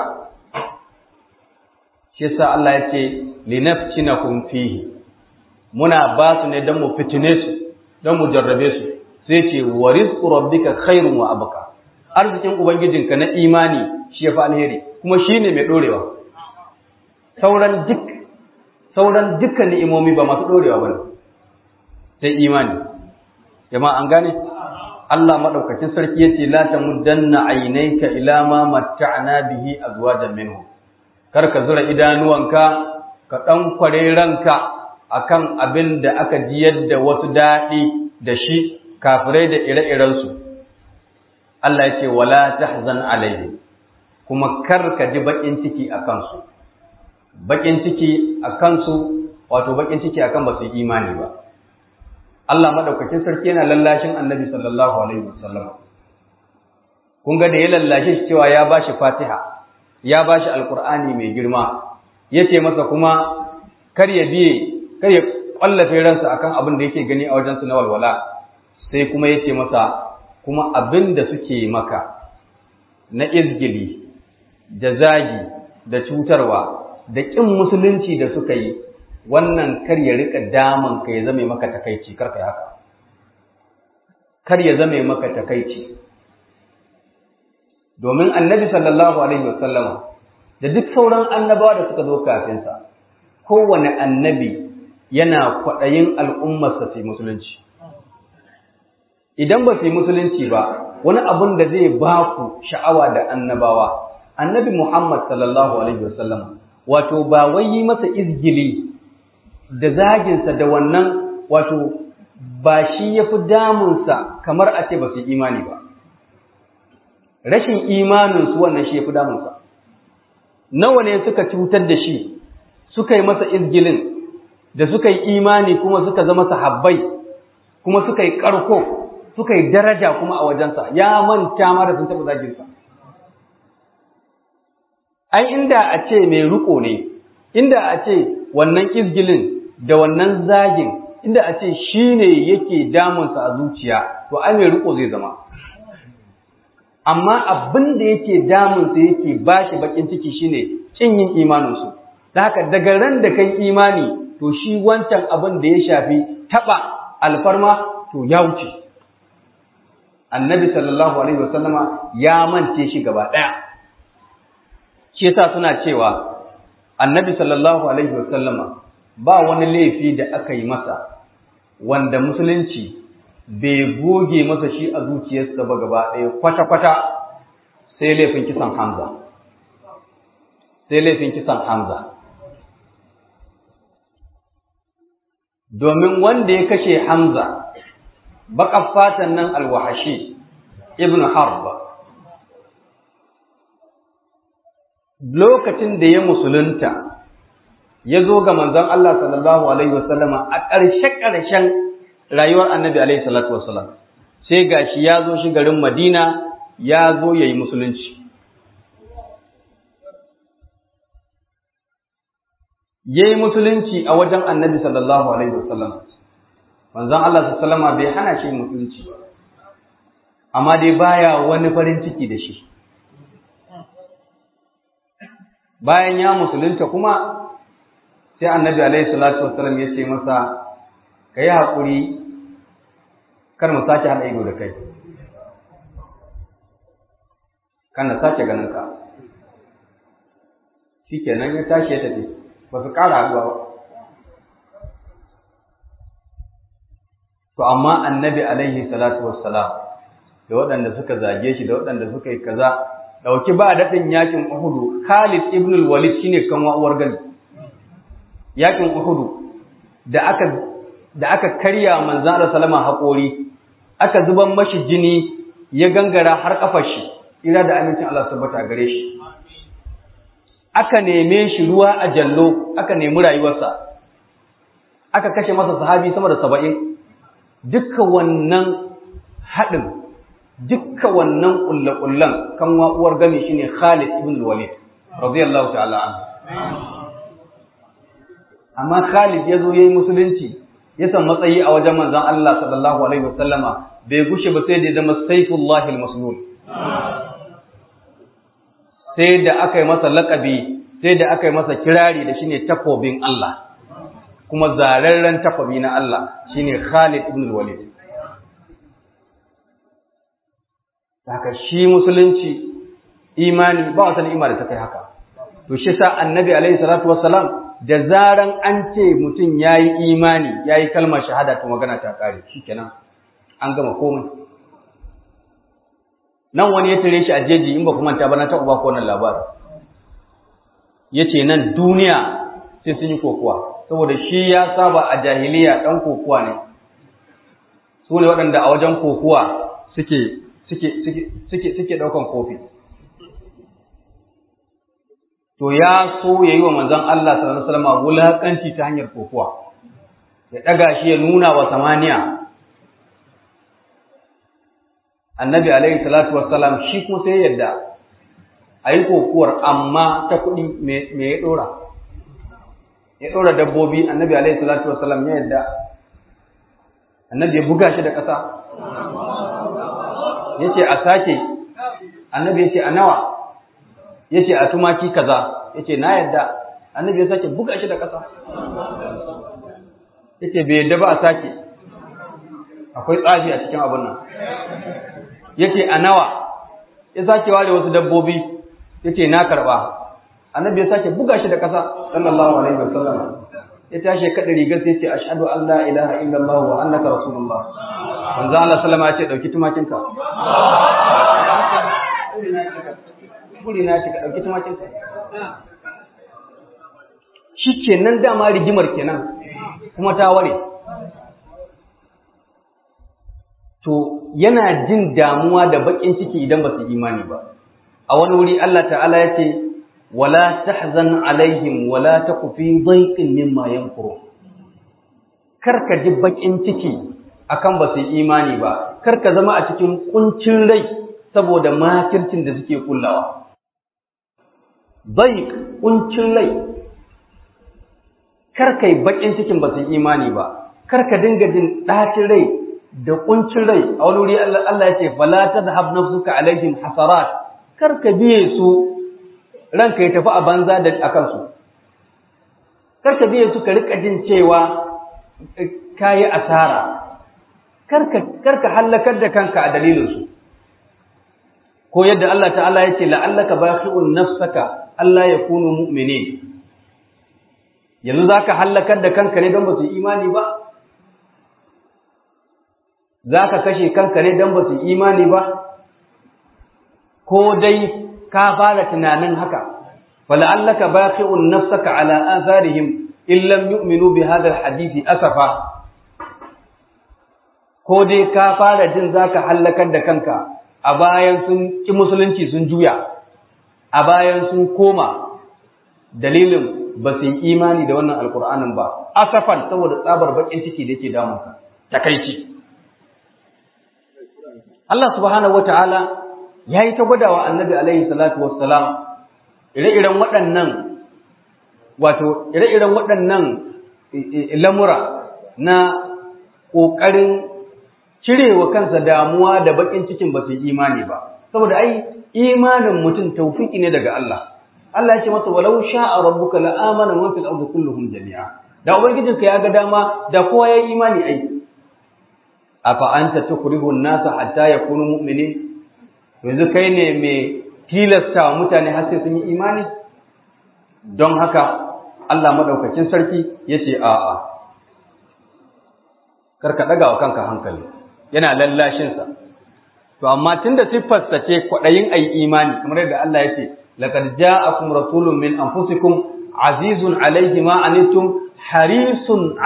S1: Shi yasa Allah ya ce, linafcinakum fihi. Muna ba su ne don mu fitine su, don mu jarrabe su. Sai ce wa rizqu rabbika khairun wa abqa. Arzikin ubangijinka na imani shi yafi alheri, kuma shine mai dorewa. Sauran dukkan ni'imomi ba masu dorewa bane, sai imani. Jama'a an gane? Allah madaukakin sarki yace la tamuddanna aynayka ila ma matta'na bihi azwajan minhum. Kar ka zura idanuwanka ka dan kware ranka akan abin da aka jiyar da wasu daɗi da shi kafirai da ire-irensu. Allah ya ce wala tahzan alaihi, kuma kar ka ji bakin ciki a kansu. Bakin ciki a kansu wato bakin ciki akan ba su imani ba. Allah madaukakin sarki yana lallashin Annabi sallallahu alaihi wasallam. Kun ga da ya lallashe shi cewa ya bashi Fatiha, ya bashi Alqur'ani mai girma, yace masa kuma kar ya kwallafe ransa akan abin da yake gani a wajensu na walwala. Sai kuma yace masa kuma abin da suke maka na izgili da zagi da cutarwa da ƙin musulunci da suka yi, wannan kar ya rika daman ka ya zame maka takaici, kar ka haka, kar ya zame maka takaici. Domin annabi sallallahu alaihi wasallama da duk sauran annabawa da suka zo kafinsa, kowane annabi yana kwaɗayin al'ummarsa su yi musulunci. Idan ba su yi musulunci ba, wani abun da zai ba ku sha'awa da annabawa, annabi Muhammad sallallahu alaihi wasallam wato ba wai yi masa izgili da zaginsa da wannan, wato ba shi ya fi damunsa kamar a ce ba su imani ba. Rashin imaninsu wannan shi ya fi damunsa. Nawa ne suka cutar da shi, suka yi masa izgilin, da suka yi imani kuma suka zama sahabbai, kuma suka yi ƙarko, suka yi daraja kuma a wajensa, ya manta ma da sun taɓa zaginsa. Ai, inda a ce mai riƙo ne, inda a ce wannan izgilin da wannan zagin, inda a ce shi ne yake damunsa a zuciya, to ai mai riƙo zai zama. Amma abin da yake damunsa yake ba shi baƙin ciki shi ne ƙin yin imaninsu. Da haka daga ran da kai imani, to shi wancan abin da ya shafi taɓa alfarma to ya wuce. Annabi sallallahu alaihi wasallama ya mance shi gaba ɗaya. Shi yasa suna cewa annabi sallallahu alaihi wasallama ba wani laifi da aka yi masa wanda musulunci bai goge masa shi a zuciyarsa ba gaba ɗaya kwata-kwata, sai laifin kisan Hamza. Sai laifin kisan Hamza. Domin wanda ya kashe Hamza, baƙar fatan nan Al-Wahashi ibn Harb, lokacin da ya musulunta, ya zo ga manzon Allah sallallahu alaihi wasallama a ƙarshe-ƙarshen rayuwar annabi alaihi salatu wasallam, sai gashi ya zo shi garin Madina, ya zo ya yi musulunci. Ya yi musulunci a wajen annabi sallallahu alaihi wasallam. Manzon Allah sallallahu alaihi wasallama bai hana shi musulunci ba, amma dai baya wani farin ciki da shi. Bayan ya musulunta kuma sai annabi alaihi salatu wasallam ya ce masa, ka yi haƙuri, kar mu sake haɗa ido da kai, kan na sake ganin ka. Shi kenan ya tashi ya tafi, ba su ƙara haɗuwa ba. To amma annabi alaihi salatu wassalam da waɗanda suka zage shi da waɗanda suka yi kaza, ɗauki ba daɗin yakin Uhudu, Khalid ibn al-Walid shine kan uwar gani. Yakin Uhudu da aka karya manzon Allah sallama haƙori, aka zuban mashi jini ya gangara har kafar shi, ira da amincin Allah tabbata gare shi. Aka neme shi ruwa a jallo, aka nemi rayuwarsa, aka kashe masa sahabi sama da 70. Dukkan wannan haɗin, dukkan wannan ƙulle-ƙullen kan uwar gami shine Khalid ibn Walid radiyallahu ta'ala anhu. Amma Khalid ya zo yayi musulunci, ya san matsayi a wajen manzon Allah sallallahu alaihi wasallama, bai gushe ba sai da zama Saifullahi al-Maslul. Sai da aka yi masa laƙabi, sai da aka yi masa kirari da shine takobin Allah, kuma zararren takobi na Allah shine Khalid ibn Walid. Haka shi musulunci, imani ba wata ni'ima da ta kai haka. To shi sa annabi alaihi salatu wassalam, da zaran an ce mutum yayi imani, yayi kalmar shahada, to magana ta kare, shikenan an gama komai. Nan wani ya tare shi a jeji, in ba ku manta ba na taɓa ba ku wannan labarin. Yace nan duniya sai sun yi kokuwa, saboda shi ya saba a jahiliya ɗan kokuwa ne. Su ne waɗanda a wajen kokuwa suke ɗaukan kofi. To ya so ya yi wa manzon Allah sallallahu alaihi wasallam wulaƙanci ta hanyar kokuwa, ya ɗaga shi ya nuna wa samaniya. Annabi alaihi salatu wassalam shi kuma sai yadda a yi kokuwar, amma ta kuɗi me ya ɗora? Ya ɗora dabbobi. Annabi alaihi salatu wassalam ya yadda. Annabi ya buga shi da ƙasa, ya ce a sake. Annabi ya ce a nawa? yace a tumaki kaza yace na yadda. Annabi ya sake buga shi da ƙasa yace bai yadda ba a sake, akwai tsafi a cikin abin nan. Yace a nawa, ya sake ware wasu dabbobi yace na karba. Annabi ya sake buga shi da ƙasa sallallahu alaihi wasallam. Ya tashi kada rigar sai yace ashhadu an la ilaha illallah wa annaka rasulullah. Manzo Allah sallama ya ce dauki tumakinka. Buri na ce ka dauki tumakinka. Shikenan dama rigimar kenan kuma ta ware. To yana jin damuwa da bakin ciki idan ba su imani ba. A wani wuri Allah ta'ala ya ce wala tahzan alaihim wala taku fi dhayqin mimma yanfuru. Karka ji bakin ciki akan ba su imani ba, karka zama a cikin kuncin rai saboda makircin da suke kullawa. Dhayq kuncin rai. Karka yi bakin cikin ba su imani ba, karka dinga jin ɗacin rai da kuncin rai. A wani wuri Allah ya ce fala tadhhab nafsuka alaihim hasarat, karka biye su ranka ya tafi a banza da akan su, karka biye su ka rika jin cewa kayi asara, karka hallakar da kanka a dalilin su. Ko yadda Allah ta'ala ya ce la'allaka baqi'un nafsaka alla yakunu mu'minin. Yanzu zaka hallakar da kanka ne don ba su imani ba? Za ka kashe kanka ne don ba su imani ba, ko dai ka fara tunanin haka, fala'allaka baqi'un nafsaka ala atharihim in lam yu'minu bi hadha alhadisi asafa, ko dai ka fara jin za ka hallakar da kanka a bayan sun ki musulunci sun juya, a bayan sun koma dalilin ba su yi imani da wannan alkur'anin ba, asafan saboda tsabar bakin ciki da yake damunka, takaici. Allah subhanahu wata'ala ya yi ta gwadawa annabi alaihi salatu wassalam ire-iren waɗannan lamura na ƙoƙarin cirewa kansa damuwa da baƙin cikin ba su yi imani ba. Saboda ai imanin mutum tawfiki ne daga Allah. Allah ya ce masa walau sha'a rabbuka la'amana man fil ardi kulluhum jami'a. Da ubangijinka ya ga dama da kowa ya yi imani ai. Afa anta tukrihu an-nasa hatta yakunu mu'minin, yanzu kai ne mai tilasta mutane har sai sun yi imani? Don haka Allah madaukakin sarki yace a'a, karka daga wa kanka hankali, yana lallashin sa. To amma tunda siffarsa ce kwadayin ayi imani, kamar yadda Allah yace laqad ja'akum rasulun min anfusikum azizun alayhi ma anittum harisun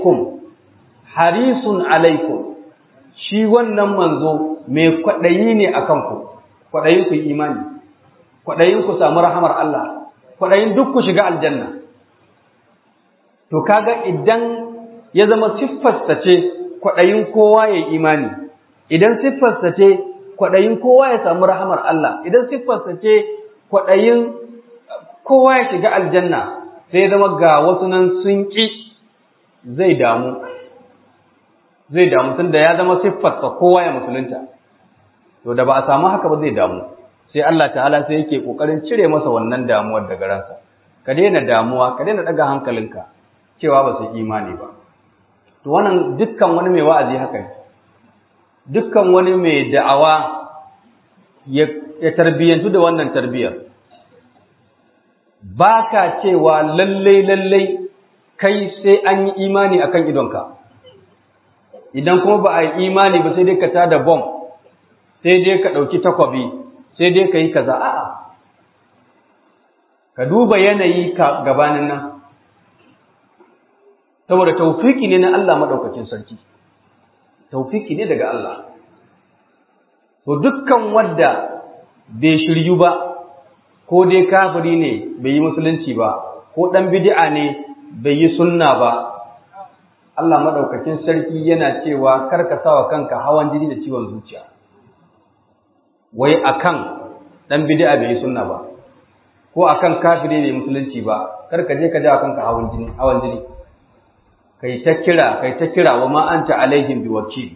S1: alaikum. Shi wannan manzo mai kwaɗayi ne a kanku, kwaɗayin ku imani, kwaɗayin ku samu rahamar Allah, kwaɗayin duk ku shiga aljanna. To kaga idan ya zama siffarsa ce kwaɗayin kowa ya imani, idan siffarsa ce kwaɗayin kowa ya samu rahamar Allah, idan siffarsa ce kwaɗayin kowa ya shiga aljanna, sai zama ga wasu nan sun ƙi, zai damu tunda ya zama siffarsa kowa ya musulunta. To da ba a samu haka ba zai damu, sai Allah ta'ala sai yake kokarin cire masa wannan damuwar daga ransa. Ka daina damuwa, ka daina daga hankalinka cewa ba su imani ba. To wannan dukkan wani mai wa'azi haka ne, dukkan wani mai da'awa ya tarbiyyantu da wannan tarbiyyar. Ba ka cewa lallai kai sai an yi imani akan idonka. Idan kuma ba a yi imani ba sai dai ka tada bom, sai dai ka ɗauki takwabi, sai dai ka yi kaza. A'a, ka duba yanayi ka gabanin nan, saboda taufiki ne na Allah maɗaukacin sarki, taufiki ne daga Allah. To dukkan wadda bai shiryu ba, ko dai kafiri ne bai yi musulunci ba, ko ɗan bid'a ne bai yi sunna ba, Allah madaukakin sarki yana cewa karka sawa kanka hawan jini da ciwon zuciya. Wai akan dan bid'a bai sunna ba, ko akan kafiri bai musulunci ba, karka je ka ja kanka hawan jini. Kai ta kira wa ma anta alaihim biwakil.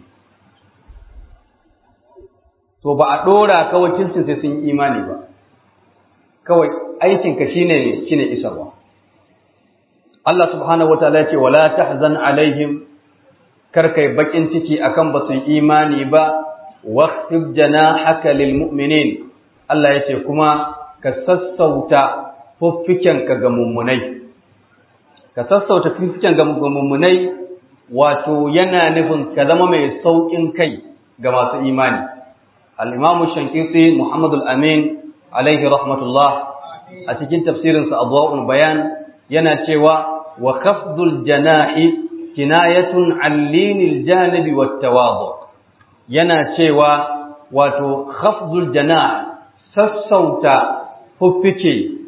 S1: To ba a dora ka wakilcin sai sun imani ba. kawai aikinka shine isarwa. Allah subhanahu wataala ya ce wala tahzan alaihim, kar kai bakin ciki akan basu imani ba, waqfid janahaka lil mu'minin. Allah ya ce kuma ka sassauta fuffikenka ga mummunai. Ka sassauta fuffiken ga mummunai wato yana nufin ka zama mai saukin kai ga masu imani. Al-Imam Shankiti Muhammad al-Amin alaihi rahmatullah a cikin tafsirinsa Adwa'ul Bayan yana cewa wa khafdul janahi kinayatun an linil janibi wat tawadu. Yana cewa wato khafdul janah sassauta fuffike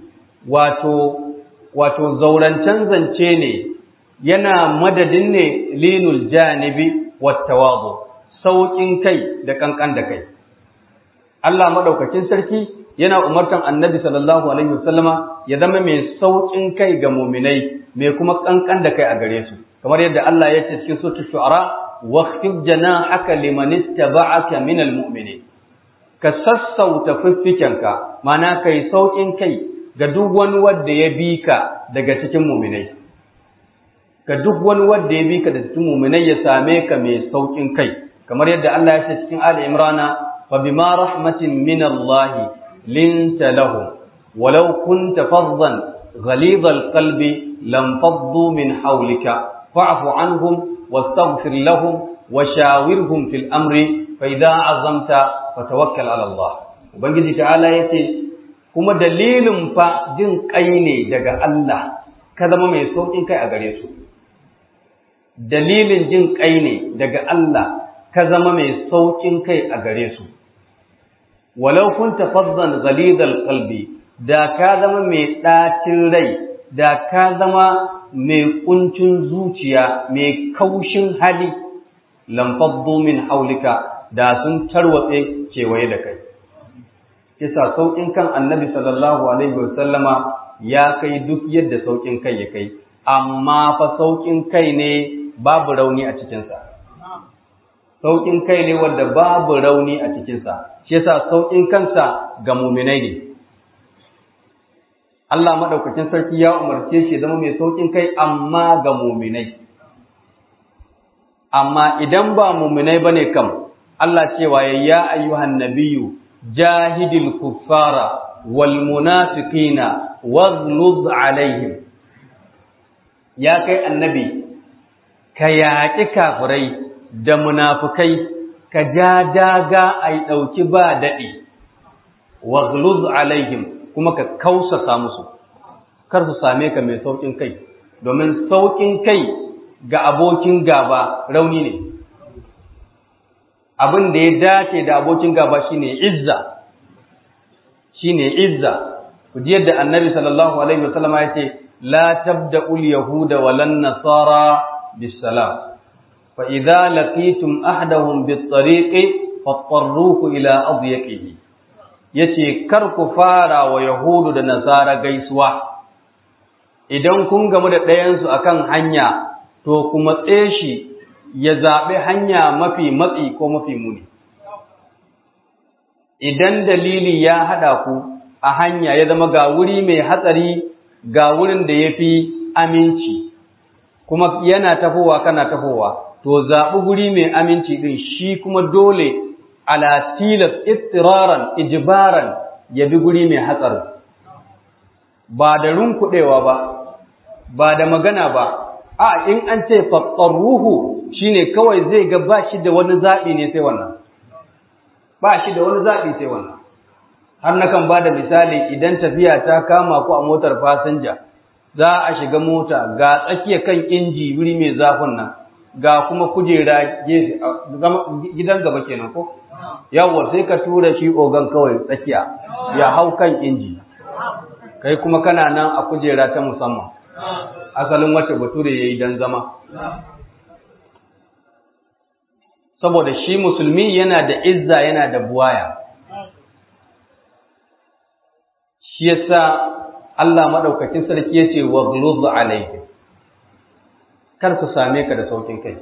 S1: wato zaurancen zance ne, yana madadin ne linul janibi wat tawadu, saukin kai da kankan da kai. Allah madaukakin sarki yana umartan Annabi sallallahu alaihi wasallama ya zama mai saukin kai ga mu'minai, mai kuma kankan da kai a gare su, kamar yadda Allah ya ce cikin suratul shu'ara waqfid janahaka liman ittaba'aka minal mu'minin. Ka sassauta fiffikenka, mana kai saukin kai ga duk wani wanda ya bi ka daga cikin mu'minai. Ga duk wani wanda ya bi ka daga cikin mu'minai ya same ka mai saukin kai, kamar yadda Allah ya ce cikin Ali Imran fa bima rahmatin min Allah linta lahum walau kunta faddan ghalidhal qalbi lam faddu min hawlika fa'fu anhum wastaghfir lahum washawirhum fil amri fa idza azamta fatawakkal ala Allah. Ubangiji ta'ala yace kuma dalilin fa jin kai ne daga Allah ka zama mai saukin kai a gare su. Dalilin jin kai ne daga Allah ka zama mai saukin kai a gare su. Walau kunta faddan ghalidhal qalbi, da ka zama mai ɗacin rai, da ka zama mai kuncin zuciya, mai kaushin hali, lam faddu min haulika, da sun tarwatse kewaye da kai. Kisa saukin kan Annabi sallallahu alaihi wasallama ya kai duk yadda saukin kai ya kai, amma fa saukin kai ne babu rauni a cikinsa. Saukin kai ne wanda babu rauni a cikinsa. Shi yasa saukin kansa ga muminai ne. Allah madaukakin sarki ya umarce shi zama mai saukin kai amma ga muminai. Amma idan ba muminai bane kam, Allah cewa ya ayyuhan nabiyyu jahidil kuffara wal munafiqina waghluz alaihim. Ya kai annabi, ka yaƙi kafirai da munafukai, ka ja daga ai ɗauki ba daɗi, wa ghluz alaihim, kuma ka kausasa musu, kar su same ka mai sauƙin kai, domin sauƙin kai ga abokin gaba rauni ne. Abin da ya dace da abokin gaba shine izza. Ku ji yadda Annabi sallallahu alaihi wasallam ya ce la tabda'ul yahuda walan nasara bis-salam. فإذا لقيتم أحدهم بالطريق فاضطروه إلى أضيقه. yace kar ku fara wa yahudu da nasara gaisuwa, idan kun gamu da ɗayansu akan hanya to ku matse shi ya zaɓi hanya mafi matsi ko mafi muni. Idan dalili ya haɗa ku a hanya ya zama ga wuri mai hatsari ga wurin da ya fi aminci, kuma yana tafowa kana tafowa, to zaɓi guri mai aminci ɗin, shi kuma dole ala tilas istiraran ijbaran ya bi guri mai hatsari, ba da runkuɗewa ba, ba da magana ba. A in an ce fattaruhu shine kawai zai ga ba shi da wani zaɓi ne sai wannan, ba shi da wani zaɓi sai wannan. Har nakan ba da misali, idan tafiya ta kama ku a motar fasinja, za a shiga mota ga tsakiya kan inji wuri mai zafin nan, ga kuma kujera gefe, gidan gaba kenan ko? Yawwa sai ka tura shi ogan kawai tsakiya, ya hau kan inji, kai kuma kana nan a kujera ta musamman, asalin wacce bature ya yi don zama. Saboda shi musulmi yana da izza, yana da buwaya. Shi yasa Allah madaukakin sarki yace waghluz alayhi, kar su same ka da saukin kai.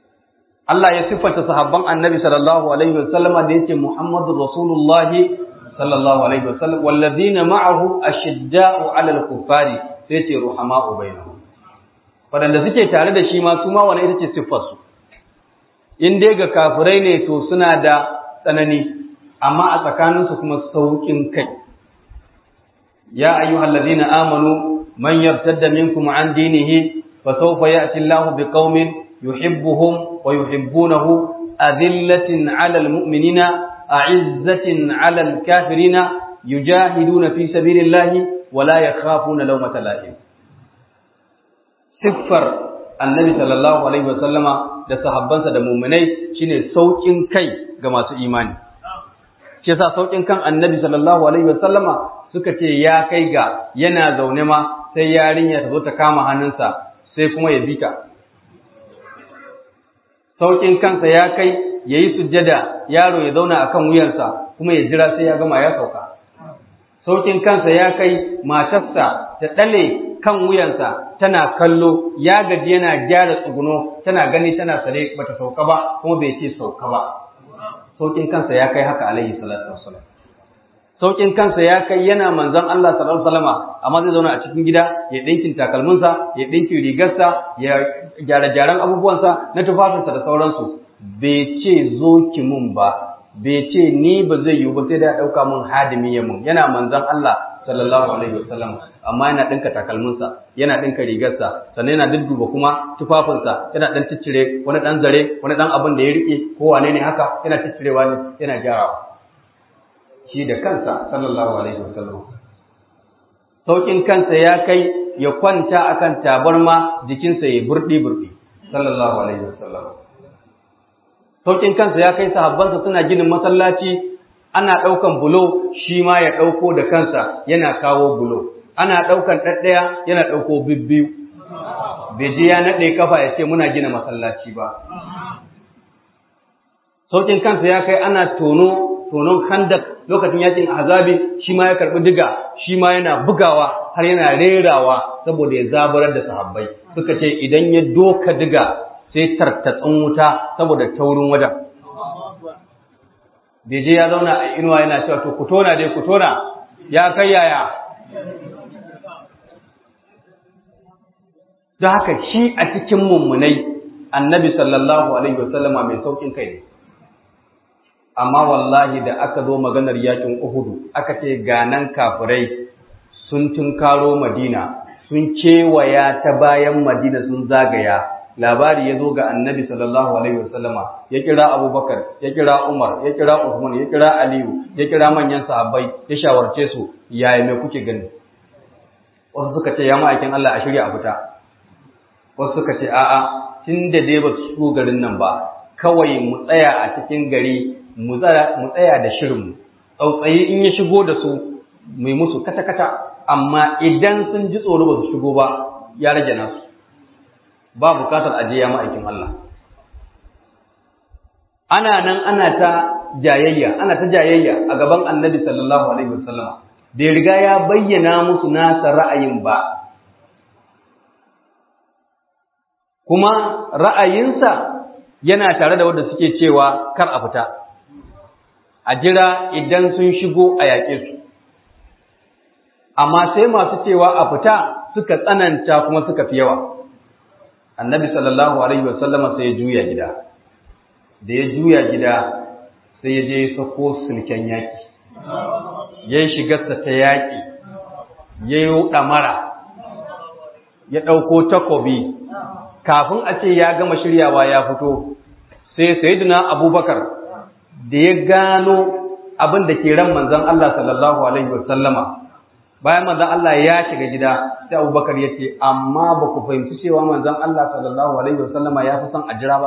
S1: Allah ya siffanta sahabban Annabi sallallahu alaihi wasallama da yake Muhammadur Rasulullah sallallahu alaihi wasallam wallazina ma'ahu ashidda'u 'alal kuffari sai ce ruhama'u bainahum wadanda suke tare da shi ma su ma wannan ita ce siffar su in dai ga kafirai ne to suna da tsanani amma a tsakanin su kuma saukin kai ya ayyuhallazina amanu man yartadda minkum 'an dinihi fa sawfa ya'ti Allahu biqaumin yuhibbuhum wa yuhibbunahu adillatin 'alal mu'minina a'izzatin 'alal kafirina yujahiduna fi sabilillahi wa la yakhafuna lawmata la'im siffar annabi sallallahu alaihi wasallama da sahabbansa da mu'minai shine saukin kai ga masu imani shi yasa saukin kan annabi sallallahu alaihi wasallama suka ce ya kai ga yana zaune ma sai yarinya ta zo ta kama hannunsa sai kuma ya bita saukin kansa ya kai yayi sujjada yaro ya zauna akan wuyarsa kuma ya jira sai ya gama ya sauka saukin kansa ya kai matarsa ta dale kan wuyansa tana kallo ya gaji yana gyara tsuguno tana gani tana sare bata sauka ba kuma bai ce sauka ba saukin kansa ya kai haka alaihi salatu wassalam saukin kansa ya kai yana manzon Allah sallallahu alaihi wasallama amma zai zauna a cikin gida ya dinkin takalminsa ya dinkin rigarsa ya gyara gyaran abubuwansa na tufafinsa da sauransu bai ce zo ki mun ba bai ce ni ba zai yi ba sai da ya dauka mun hadimi ya mun yana manzon Allah sallallahu alaihi wasallam amma yana dinka takalminsa yana dinka rigarsa sannan yana dudduba kuma tufafinsa yana dan ciccire wani dan zare wani dan abin da ya rike ko wane ne haka yana ciccirewa ne yana gyarawa shi da kansa sallallahu alaihi wasallam saukin kansa ya kai ya kwanta akan tabarma jikinsa ya burdi sallallahu alaihi wasallam saukin kansa ya kai sahabbansa suna ginin masallaci ana ɗaukan bulo shi ma ya ɗauko da kansa yana kawo bulo ana ɗaukan ɗaɗɗaya yana ɗauko bibbiyu bai je ya naɗe kafa ya ce muna gina masallaci ba saukin kansa ya kai ana tonon handak lokacin yakin azabi shi ma ya karɓi diga shi ma yana bugawa har yana rerawa saboda ya zabarar da sahabbai suka ce idan ya doka diga sai tartatsin wuta saboda taurin wajen bai je ya zauna a inuwa yana cewa to ku tona dai ku tona ya kai yaya da haka shi a cikin mummunai annabi sallallahu alaihi wasallama mai saukin kai ne amma wallahi da aka zo maganar yakin Uhudu aka ce ganan kafirai sun tunkaro Madina sun kewaya ta bayan Madina sun zagaya labari ya zo ga annabi sallallahu alaihi wasallama ya kira Abubakar ya kira Umar ya kira Uthman ya kira Aliyu ya kira manyan sahabbai ya shawarce su yaya me kuke gani wasu suka ce ya ma'aikin Allah a shirya a fita wasu suka ce a'a tunda dai ba su shigo garin nan ba kawai mu tsaya a cikin gari mu tsaya da shirinmu tsautsayi in ya shigo da su mai musu kata-kata amma idan sun ji tsoro ba su shigo ba ya rage nasu ba bukatar ajiya ma'aikin Allah ana nan ana ta jayayya a gaban annabi sallallahu alaihi wasallam bai riga ya bayyana musu nasa ra'ayin ba kuma ra'ayinsa yana tare da wanda suke cewa kar a fita a jira idan sun shigo a yaƙe su amma sai masu cewa a fita suka tsananta kuma suka fi yawa annabi sallallahu alaihi wasallama sai ya juya gida da ya juya gida sai ya je ya sako sulken yaƙi ya yi shigarsa ta yaƙi ya yi ɗamara ya ɗauko takobi kafin a ce ya gama shiryawa ya fito sai sayyidina Abubakar da ya gano abin da ke ran manzon Allah sallallahu alaihi wasallama bayan manzon Allah ya shiga gida sai Abubakar ya ce amma ba ku fahimci cewa manzon Allah sallallahu alaihi wasallama ya fi son a jira ba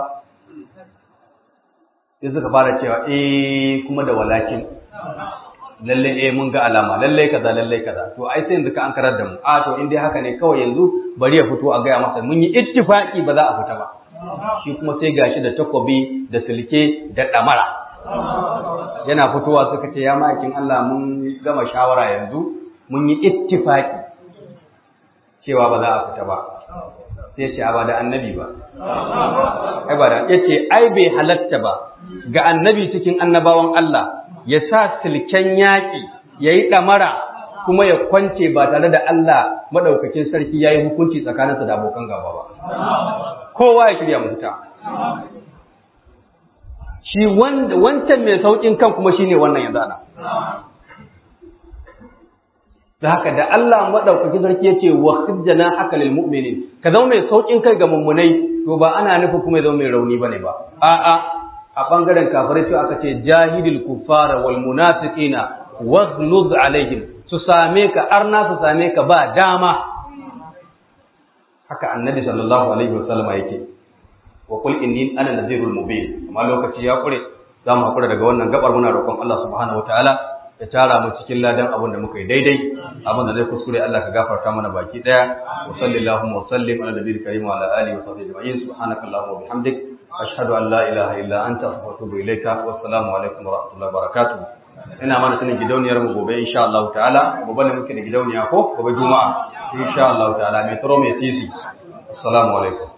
S1: sai suka fara cewa kuma da walakin lalle mun ga alama lalle kaza to ai sai yanzu ka an karar da mu to in dai haka ne kawai yanzu bari ya fito a gaya masa mun yi ittifaki ba za a fita ba shi kuma sai gashi da takobi da silke da damara yana fitowa suka ce ya ma'aikin Allah mun gama shawara yanzu mun yi ittifaki cewa ba za a fita ba sai ce ba da annabi ba ai ba da yace ai bai halatta ba ga annabi cikin annabawan Allah ya sa silken yaƙi ya yi ɗamara kuma ya kwance ba tare da Allah maɗaukakin sarki ya yi hukunci tsakaninsa da abokan gaba ba. Kowa ya shirya mafita. Shi wancan mai sauƙin kan kuma shi ne wannan yanzu ana. Da haka da Allah maɗaukakin sarki ya ce wa khidjana haka lil mu'minin, ka zama mai sauƙin kai ga mummunai, to ba ana nufin kuma ya zama mai rauni bane ba. A'a, a ɓangaren kafirai sai aka ce jahidil kuffara wal munafiqina waghluz alaihim, su same ka arna su same ka ba dama. Haka annabi sallallahu alaihi wasallama yake. Wa qul inni ana nadhirul mubin. Amma lokaci ya kure, za mu hakura daga wannan gabar muna roƙon Allah subhanahu wataala ya tara mu cikin ladan abin da muka yi daidai, abin da zai kuskure Allah ka gafarta mana baki daya. Wa sallallahu wa sallim ala nabiyil karim wa ala alihi wa sahbihi ajma'in. Subhanakallahumma wa bihamdik ashhadu an la ilaha illa anta astaghfiruka wa atubu ilaika. Wa assalamu alaikum wa rahmatullahi wa barakatuh. Ina mana sanin gidauniyar mu gobe insha Allah ta'ala. Gobe ne muke da gidauniya ko gobe juma'a insha Allah ta'ala mai tsaro mai sisi. Assalamu alaikum.